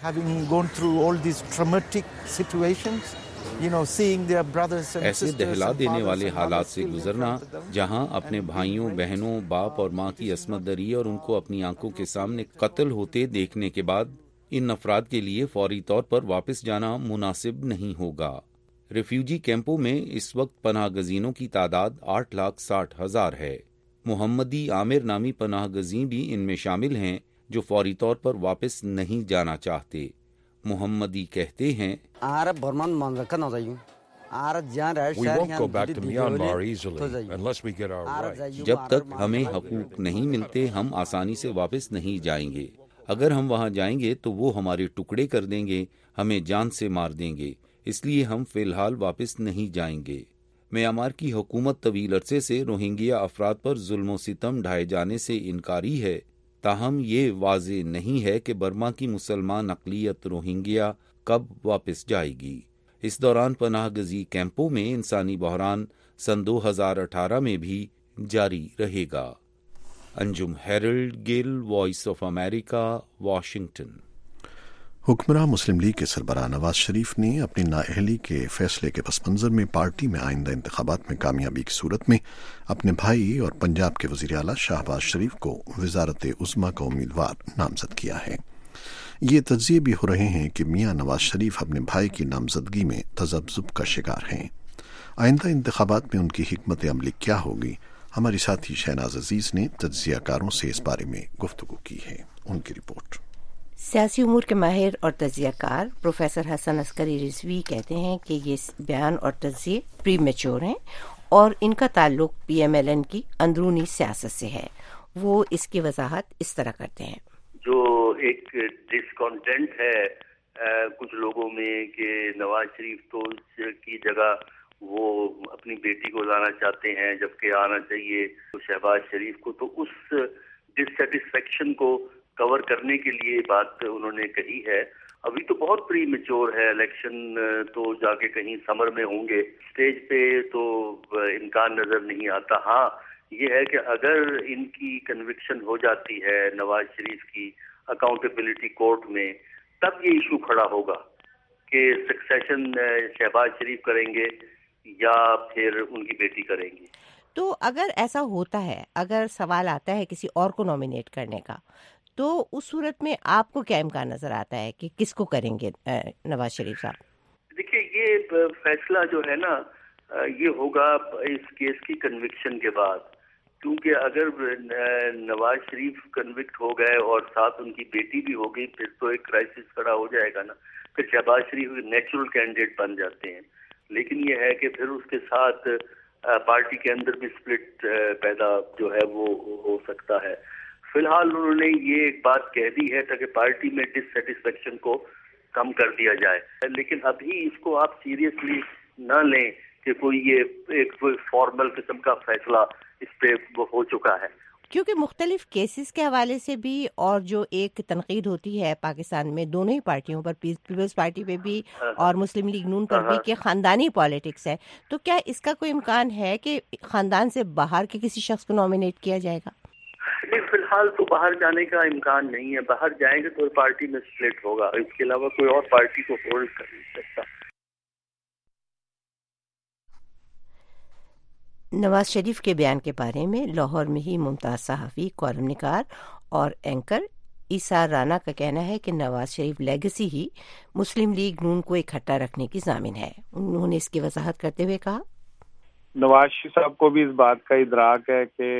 ایسے دہلا دینے والے حالات سے گزرنا جہاں اپنے بھائیوں، بہنوں، باپ اور ماں کی عصمت دری اور ان کو اپنی آنکھوں کے سامنے قتل ہوتے دیکھنے کے بعد ان افراد کے لیے فوری طور پر واپس جانا مناسب نہیں ہوگا۔ ریفیوجی کیمپوں میں اس وقت پناہ گزینوں کی تعداد آٹھ لاکھ ساٹھ ہزار ہے۔ محمدی عامر نامی پناہ گزین بھی ان میں شامل ہیں جو فوری طور پر واپس نہیں جانا چاہتے۔ محمدی کہتے ہیں، جب تک ہمیں حقوق نہیں ملتے ہم آسانی سے واپس نہیں جائیں گے۔ اگر ہم وہاں جائیں گے تو وہ ہمارے ٹکڑے کر دیں گے، ہمیں جان سے مار دیں گے، اس لیے ہم فی الحال واپس نہیں جائیں گے۔ میانمار کی حکومت طویل عرصے سے روہنگیا افراد پر ظلم و ستم ڈھائے جانے سے انکاری ہے، تاہم یہ واضح نہیں ہے کہ برما کی مسلمان اقلیت روہنگیا کب واپس جائے گی۔ اس دوران پناہ گزین کیمپوں میں انسانی بحران سن دو ہزار اٹھارہ میں بھی جاری رہے گا۔ Anjum Harold Gill, voice of America, Washington. حکمراں مسلم لیگ کے سربراہ نواز شریف نے اپنی نااہلی کے فیصلے کے پس منظر میں پارٹی میں آئندہ انتخابات میں کامیابی کی صورت میں اپنے بھائی اور پنجاب کے وزیر اعلیٰ شہباز شریف کو وزارت عظمیٰ کا امیدوار نامزد کیا ہے۔ یہ تجزیے بھی ہو رہے ہیں کہ میاں نواز شریف اپنے بھائی کی نامزدگی میں تذبذب کا شکار ہیں۔ آئندہ انتخابات میں ان کی حکمت عملی کیا ہوگی؟ ہماری ساتھی شہناز عزیز نے تجزیہ کاروں سے اس بارے میں گفتگو کی ہے، ان کی رپورٹ۔ سیاسی امور کے ماہر اور تجزیہ کار پروفیسر حسن عسکری رضوی کہتے ہیں کہ یہ بیان اور تجزیے پری میچور ہیں اور ان کا تعلق پی ایم ایل این کی اندرونی سیاست سے ہے۔ وہ اس کی وضاحت اس طرح کرتے ہیں۔ جو ایک ڈسکانٹینٹ ہے کچھ لوگوں میں کہ نواز شریف تو کی جگہ وہ اپنی بیٹی کو لانا چاہتے ہیں جبکہ آنا چاہیے تو شہباز شریف کو، تو اس ڈسسیٹسفیکشن کو کور کرنے کے لیے بات انہوں نے کہی ہے۔ ابھی تو بہت پری میچور ہے، الیکشن تو جا کے کہیں سمر میں ہوں گے، اسٹیج پہ تو امکان نظر نہیں آتا۔ ہاں یہ ہے کہ اگر ان کی کنوکشن ہو جاتی ہے نواز شریف کی اکاؤنٹیبلٹی کورٹ میں، تب یہ ایشو کھڑا ہوگا کہ سکسیشن شہباز شریف کریں گے یا پھر ان کی بیٹی کریں گی۔ تو اگر ایسا ہوتا ہے، اگر سوال آتا ہے کسی اور کو نامینیٹ کرنے کا، تو اس صورت میں آپ کو کیا امکان نظر آتا ہے کہ کس کو کریں گے نواز شریف صاحب؟ دیکھیے یہ فیصلہ جو ہے نا یہ ہوگا اس کیس کی کنوکشن کے بعد، کیونکہ اگر نواز شریف کنوکٹ ہو گئے اور ساتھ ان کی بیٹی بھی ہو گئی پھر تو ایک کرائسس کھڑا ہو جائے گا نا، پھر شہباز شریف نیچرل کینڈیڈیٹ بن جاتے ہیں۔ لیکن یہ ہے کہ پھر اس کے ساتھ پارٹی کے اندر بھی سپلٹ پیدا جو ہے وہ ہو سکتا ہے۔ فی الحال انہوں نے یہ ایک بات کہہ دی ہے تاکہ پارٹی میں ڈس سیٹسفیکشن کو کم کر دیا جائے، لیکن ابھی اس کو آپ سیریسلی نہ لیں کہ کوئی یہ ایک فارمل قسم کا فیصلہ اس پہ ہو چکا ہے۔ کیونکہ مختلف کیسز کے حوالے سے بھی اور جو ایک تنقید ہوتی ہے پاکستان میں دونوں ہی پارٹیوں پر، پیپلز پارٹی پہ بھی اور مسلم لیگ نون پر بھی، کہ خاندانی پالیٹکس ہے، تو کیا اس کا کوئی امکان ہے کہ خاندان سے باہر کے کسی شخص کو نامینیٹ کیا جائے گا؟ نہیں، فی الحال تو باہر جانے کا امکان نہیں ہے. باہر جائیں گے تو پارٹی میں سپلٹ ہوگا، اس کے علاوہ کوئی اور پارٹی کو ہولڈ کر نہیں سکتا. نواز شریف کے بیان کے بارے میں لاہور میں ہی ممتاز صحافی، کالم نگار اور اینکر ایثار رانا کا کہنا ہے کہ نواز شریف لیگسی ہی مسلم لیگ نون کو اکٹھا رکھنے کی ضامن ہے. انہوں نے اس کی وضاحت کرتے ہوئے کہا، نواز شریف صاحب کو بھی اس بات کا ادراک ہے کہ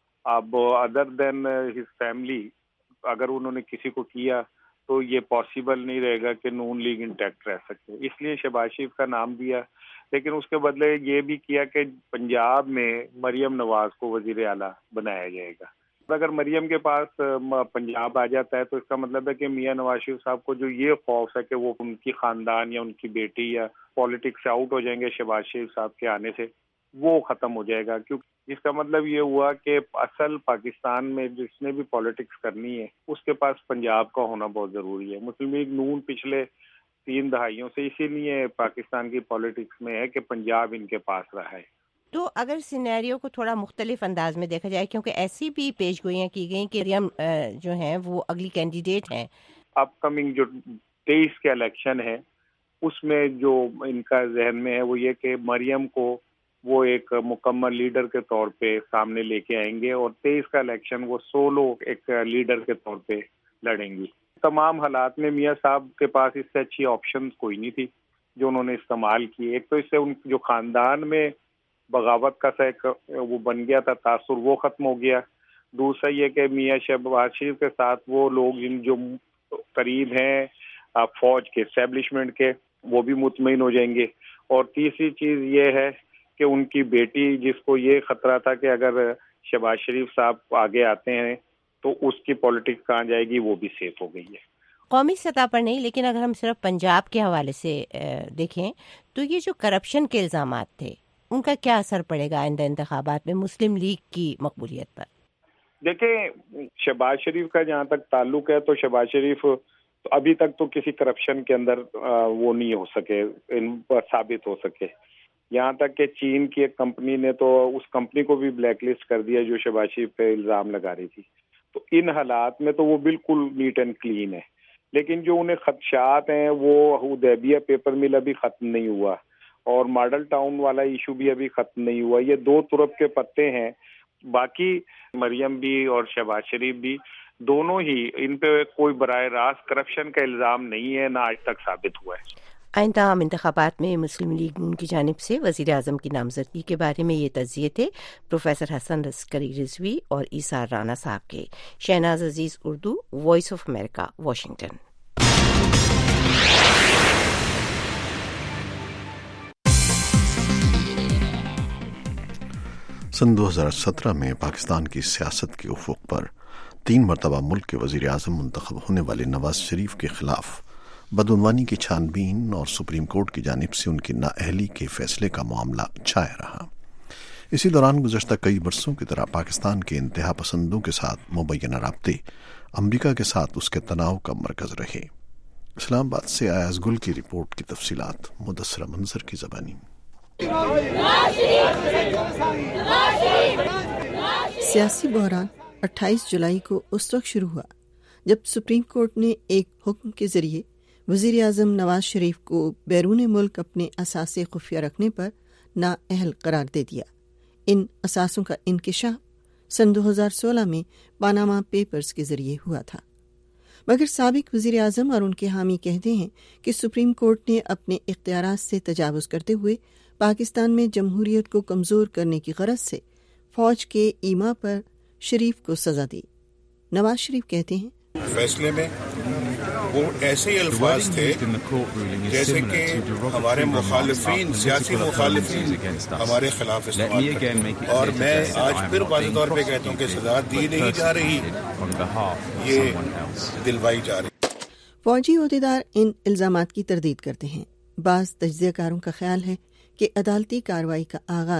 اب ادر دین ہز فیملی اگر انہوں نے کسی کو کیا تو یہ پاسبل نہیں رہے گا کہ نون لیگ انٹیکٹ رہ سکے، اس لیے شہباز شریف کا نام دیا. لیکن اس کے بدلے یہ بھی کیا کہ پنجاب میں مریم نواز کو وزیر اعلیٰ بنایا جائے گا. اگر مریم کے پاس پنجاب آ جاتا ہے تو اس کا مطلب ہے کہ میاں نواز شریف صاحب کو جو یہ خوف ہے کہ وہ ان کی خاندان یا ان کی بیٹی یا پالیٹکس سے آؤٹ ہو جائیں گے شہباز شریف صاحب کے آنے سے، وہ ختم ہو جائے گا. کیونکہ اس کا مطلب یہ ہوا کہ اصل پاکستان میں جس نے بھی پالیٹکس کرنی ہے اس کے پاس پنجاب کا ہونا بہت ضروری ہے. مسلم لیگ نون پچھلے تین دہائیوں سے اسی لیے پاکستان کی پالیٹکس میں ہے کہ پنجاب ان کے پاس رہا ہے. تو اگر سینیریو کو تھوڑا مختلف انداز میں دیکھا جائے، کیونکہ ایسی بھی پیش گوئیاں کی گئیں کہ مریم جو ہیں وہ اگلی کینڈیڈیٹ ہیں، اپ کمنگ جو تیئیس کے الیکشن ہے اس میں جو ان کا ذہن میں ہے وہ یہ کہ مریم کو وہ ایک مکمل لیڈر کے طور پہ سامنے لے کے آئیں گے اور تیئیس کا الیکشن وہ سولو ایک لیڈر کے طور پہ لڑیں گی. تمام حالات میں میاں صاحب کے پاس اس سے اچھی آپشن کوئی نہیں تھی جو انہوں نے استعمال کی. ایک تو اس سے ان جو خاندان میں بغاوت کا سا ایک وہ بن گیا تھا تاثر، وہ ختم ہو گیا. دوسرا یہ کہ میاں شہباز شریف کے ساتھ وہ لوگ جن جو قریب ہیں فوج کے اسٹیبلشمنٹ کے وہ بھی مطمئن ہو جائیں گے. اور تیسری چیز یہ ہے کہ ان کی بیٹی جس کو یہ خطرہ تھا کہ اگر شہباز شریف صاحب آگے آتے ہیں تو اس کی پالیٹکس کہاں جائے گی، وہ بھی سیف ہو گئی ہے. قومی سطح پر نہیں، لیکن اگر ہم صرف پنجاب کے حوالے سے دیکھیں تو یہ جو کرپشن کے الزامات تھے ان کا کیا اثر پڑے گا آئندہ انتخابات میں مسلم لیگ کی مقبولیت پر؟ دیکھیں، شہباز شریف کا جہاں تک تعلق ہے تو شہباز شریف ابھی تک تو کسی کرپشن کے اندر وہ نہیں ہو سکے، ثابت ہو سکے. یہاں تک کہ چین کی ایک کمپنی نے تو اس کمپنی کو بھی بلیک لسٹ کر دیا جو شہباز شریف پہ الزام لگا رہی تھی. تو ان حالات میں تو وہ بالکل نیٹ اینڈ کلین ہے. لیکن جو انہیں خدشات ہیں وہ حدیبیہ پیپر مل ابھی ختم نہیں ہوا اور ماڈل ٹاؤن والا ایشو بھی ابھی ختم نہیں ہوا. یہ دو طرف کے پتے ہیں. باقی مریم بھی اور شہباز شریف بھی دونوں ہی ان پہ کوئی براہ راست کرپشن کا الزام نہیں ہے، نہ آج تک ثابت ہوا ہے. آئندہ عام انتخابات میں مسلم لیگ نون کی جانب سے وزیر اعظم کی نامزدگی کے بارے میں یہ تجزیے تھے پروفیسر حسن عسکری رضوی اور ایثار رانا صاحب کے. Shahnaz Aziz, Urdu, voice of America, Washington. سن دو ہزار سترہ میں پاکستان کی سیاست کے افق پر تین مرتبہ ملک کے وزیر اعظم منتخب ہونے والے نواز شریف کے خلاف بدعنوانی کی چھان بین اور سپریم کورٹ کی جانب سے ان کی نااہلی کے فیصلے کا معاملہ چھایا رہا. اسی دوران گزشتہ کئی برسوں کی طرح پاکستان کے انتہا پسندوں کے ساتھ مبینہ رابطے امریکہ کے ساتھ اس کے تناؤ کا مرکز رہے. اسلام آباد سے ایاز گل کی رپورٹ کی تفصیلات مدثرہ منظر کی زبانی. سیاسی بحران اٹھائیس جولائی کو اس وقت شروع ہوا جب سپریم کورٹ نے ایک حکم کے ذریعے وزیر اعظم نواز شریف کو بیرون ملک اپنے اثاثے خفیہ رکھنے پر نااہل قرار دے دیا. ان اثاثوں کا انکشاف سن دو ہزار سولہ میں پاناما پیپرز کے ذریعے ہوا تھا. مگر سابق وزیر اعظم اور ان کے حامی کہتے ہیں کہ سپریم کورٹ نے اپنے اختیارات سے تجاوز کرتے ہوئے پاکستان میں جمہوریت کو کمزور کرنے کی غرض سے فوج کے ایما پر شریف کو سزا دی. نواز شریف کہتے ہیں فیصلے میں وہ ایسے الفاظ تھے جیسے کہ ہمارے مخالفین سیاسی مخالفین ہمارے خلاف استعمال کرتے، اور میں آج پھر واضح طور پہ کہتا ہوں کہ سزا دی نہیں جا رہی، یہ دلوائی جا رہی. فوجی عہدیدار ان الزامات کی تردید کرتے ہیں. بعض تجزیہ کاروں کا خیال ہے کہ عدالتی کارروائی کا آغاز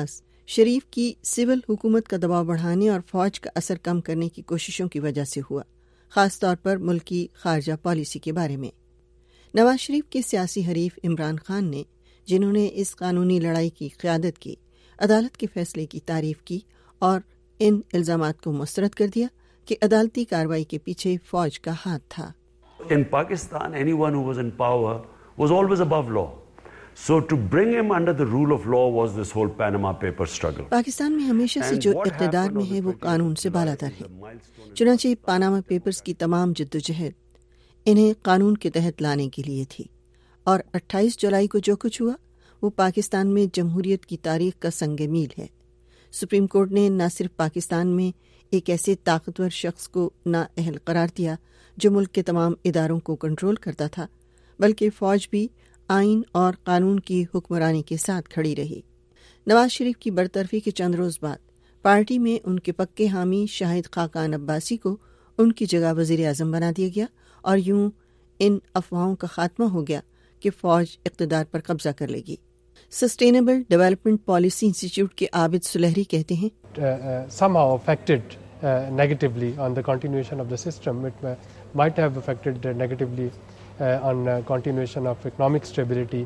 شریف کی سول حکومت کا دباؤ بڑھانے اور فوج کا اثر کم کرنے کی کوششوں کی وجہ سے ہوا، خاص طور پر ملک کی خارجہ پالیسی کے بارے میں۔ نواز شریف کے سیاسی حریف عمران خان نے، جنہوں نے اس قانونی لڑائی کی قیادت کی، عدالت کے فیصلے کی تعریف کی اور ان الزامات کو مسترد کر دیا کہ عدالتی کارروائی کے پیچھے فوج کا ہاتھ تھا۔ In Pakistan, anyone who was in power was always above law. So to bring him under the rule of law was this whole Panama Papers struggle. Pakistan میں ہمیشہ سے جو اقتدار میں ہے وہ قانون سے بالاتر ہے، چنانچہ پاناما پیپرز کی تمام جدوجہد انہیں قانون کے تحت لانے کے لیے تھی، اور اٹھائیس جولائی کو جو کچھ ہوا وہ پاکستان میں جمہوریت کی تاریخ کا سنگ میل ہے۔ سپریم کورٹ نے نہ صرف پاکستان میں ایک ایسے طاقتور شخص کو نااہل قرار دیا جو ملک کے تمام اداروں کو کنٹرول کرتا تھا، بلکہ فوج بھی آئین اور قانون کی حکمرانی کے ساتھ کھڑی رہی۔ نواز شریف کی برطرفی کے چند روز بعد پارٹی میں ان کے پکے حامی شاہد خاقان عباسی کو ان کی جگہ وزیر اعظم بنا دیا گیا، اور یوں ان افواہوں کا خاتمہ ہو گیا کہ فوج اقتدار پر قبضہ کر لے گی۔ سسٹینیبل ڈیولپمنٹ پالیسی انسٹیٹیوٹ کے عابد سلہری کہتے ہیں somehow affected uh, negatively on the continuation of the system. It uh, might have affected uh, negatively uh, on uh, continuation of economic stability.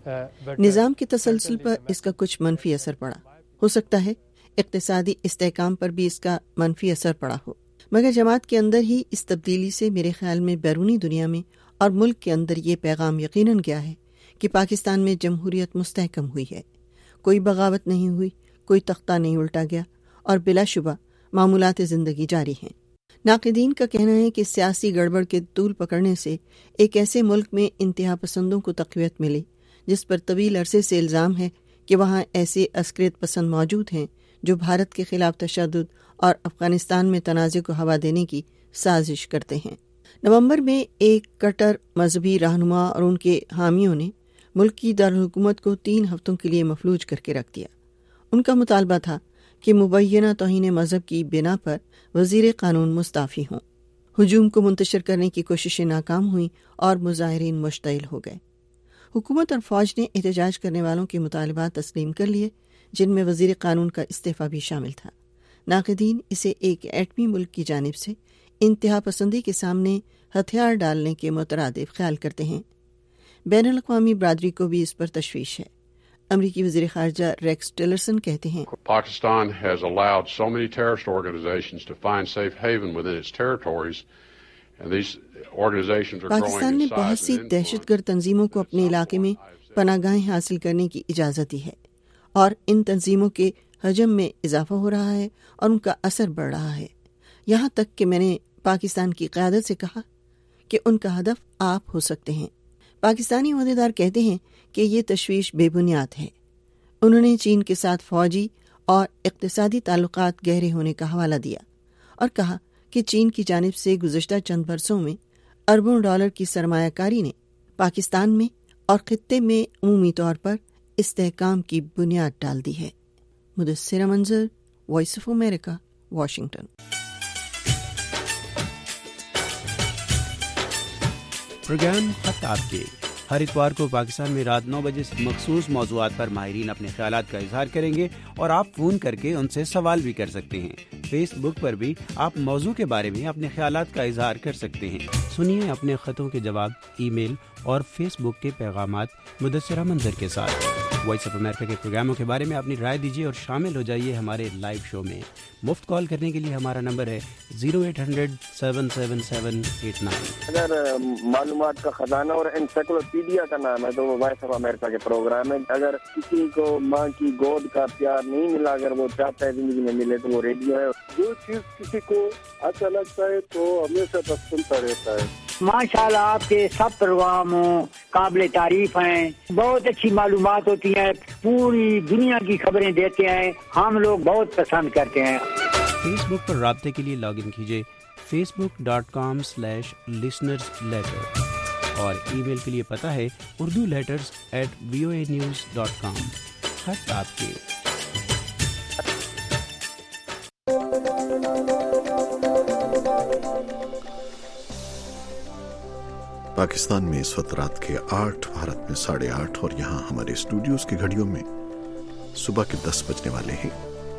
نظام کے تسلسل پر اس کا کچھ منفی اثر پڑا، ہو سکتا ہے اقتصادی استحکام پر بھی اس کا منفی اثر پڑا ہو، مگر جماعت کے اندر ہی اس تبدیلی سے میرے خیال میں بیرونی دنیا میں اور ملک کے اندر یہ پیغام یقیناً گیا ہے کہ پاکستان میں جمہوریت مستحکم ہوئی ہے، کوئی بغاوت نہیں ہوئی، کوئی تختہ نہیں الٹا گیا، اور بلا شبہ معمولات زندگی جاری ہیں۔ ناقدین کا کہنا ہے کہ سیاسی گڑبڑ کے طول پکڑنے سے ایک ایسے ملک میں انتہا پسندوں کو تقویت ملی جس پر طویل عرصے سے الزام ہے کہ وہاں ایسے عسکریت پسند موجود ہیں جو بھارت کے خلاف تشدد اور افغانستان میں تنازع کو ہوا دینے کی سازش کرتے ہیں۔ نومبر میں ایک کٹر مذہبی رہنما اور ان کے حامیوں نے ملک کی دارالحکومت کو تین ہفتوں کے لیے مفلوج کر کے رکھ دیا۔ ان کا مطالبہ تھا کہ مبینہ توہین مذہب کی بنا پر وزیر قانون مستعفی ہوں۔ ہجوم کو منتشر کرنے کی کوششیں ناکام ہوئیں اور مظاہرین مشتعل ہو گئے۔ حکومت اور فوج نے احتجاج کرنے والوں کے مطالبات تسلیم کر لیے، جن میں وزیر قانون کا استعفیٰ بھی شامل تھا۔ ناقدین اسے ایک ایٹمی ملک کی جانب سے انتہا پسندی کے سامنے ہتھیار ڈالنے کے مترادف خیال کرتے ہیں۔ بین الاقوامی برادری کو بھی اس پر تشویش ہے۔ امریکی وزیر خارجہ ریکس ٹیلرسن کہتے ہیں Pakistan has allowed so many terrorist organizations to find safe haven within its territories, and these organizations are growing in size. Pakistan نے بہت سی دہشت گرد تنظیموں کو اپنے علاقے میں پناہ گاہیں حاصل کرنے کی اجازت دی ہے، اور ان تنظیموں کے حجم میں اضافہ ہو رہا ہے اور ان کا اثر بڑھ رہا ہے، یہاں تک کہ میں نے پاکستان کی قیادت سے کہا کہ ان کا ہدف آپ ہو سکتے ہیں۔ پاکستانی عہدیدار کہتے ہیں کہ یہ تشویش بے بنیاد ہے۔ انہوں نے چین کے ساتھ فوجی اور اقتصادی تعلقات گہرے ہونے کا حوالہ دیا اور کہا کہ چین کی جانب سے گزشتہ چند برسوں میں اربوں ڈالر کی سرمایہ کاری نے پاکستان میں اور خطے میں عمومی طور پر استحکام کی بنیاد ڈال دی ہے۔ Mudassira Manzar, voice of America, Washington. Programme خط آپ کے ہر اتوار کو پاکستان میں رات نو بجے سے مخصوص موضوعات پر ماہرین اپنے خیالات کا اظہار کریں گے، اور آپ فون کر کے ان سے سوال بھی کر سکتے ہیں۔ فیس بک پر بھی آپ موضوع کے بارے میں اپنے خیالات کا اظہار کر سکتے ہیں۔ سنیے اپنے خطوں کے جواب ای میل اور فیس بک کے پیغامات مدثرہ منظر کے ساتھ۔ وائس آف امریکہ کے پروگراموں کے بارے میں اپنی رائے دیجیے اور شامل ہو جائیے ہمارے لائیو شو میں۔ مفت کال کرنے کے لیے ہمارا نمبر ہے zero eight hundred seven seven seven eight nine. اگر معلومات کا خزانہ اور انسائکلوپیڈیا کا نام ہے تو وہ وائس آف امریکہ کے پروگرام ہے۔ اگر کسی کو ماں کی گود کا پیار نہیں ملا، اگر وہ چاہتا ہے زندگی میں ملے تو وہ ریڈیو ہے۔ جو چیز کسی کو اچھا لگتا ہے تو ہمیشہ تک سنتا رہتا ہے۔ ماشاء اللہ آپ کے سب پروگرام قابل تعریف ہیں، بہت اچھی معلومات ہوتی ہیں، پوری دنیا کی خبریں دیتے ہیں، ہم لوگ بہت پسند کرتے ہیں۔ فیس بک پر رابطے کے لیے لاگ ان کیجیے Facebook dot com slash listeners letter, اور ای میل کے لیے پتہ ہے Urdu letters at V O A news dot com. خط آپ کے۔ پاکستان میں اس وقت رات کے آٹھ، بھارت میں ساڑھے آٹھ، اور یہاں ہمارے اسٹوڈیوز کی گھڑیوں میں صبح کے دس بجنے والے ہیں۔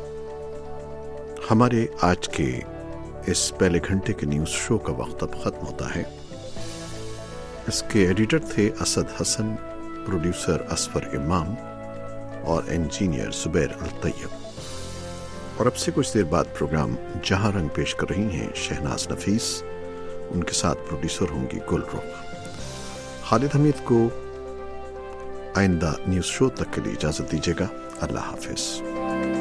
ہمارے آج کے اس پہلے گھنٹے کے نیوز شو کا وقت اب ختم ہوتا ہے۔ اس کے ایڈیٹر تھے اسد حسن، پروڈیوسر اسفر امام اور انجینئر زبیر الطیب۔ اور اب سے کچھ دیر بعد پروگرام جہاں رنگ پیش کر رہی ہیں شہناز نفیس، ان کے ساتھ پروڈیوسر ہوں گی گل رخ۔ خالد حمید کو آئندہ نیوز شو تک کے لیے اجازت دیجیے گا۔ اللہ حافظ۔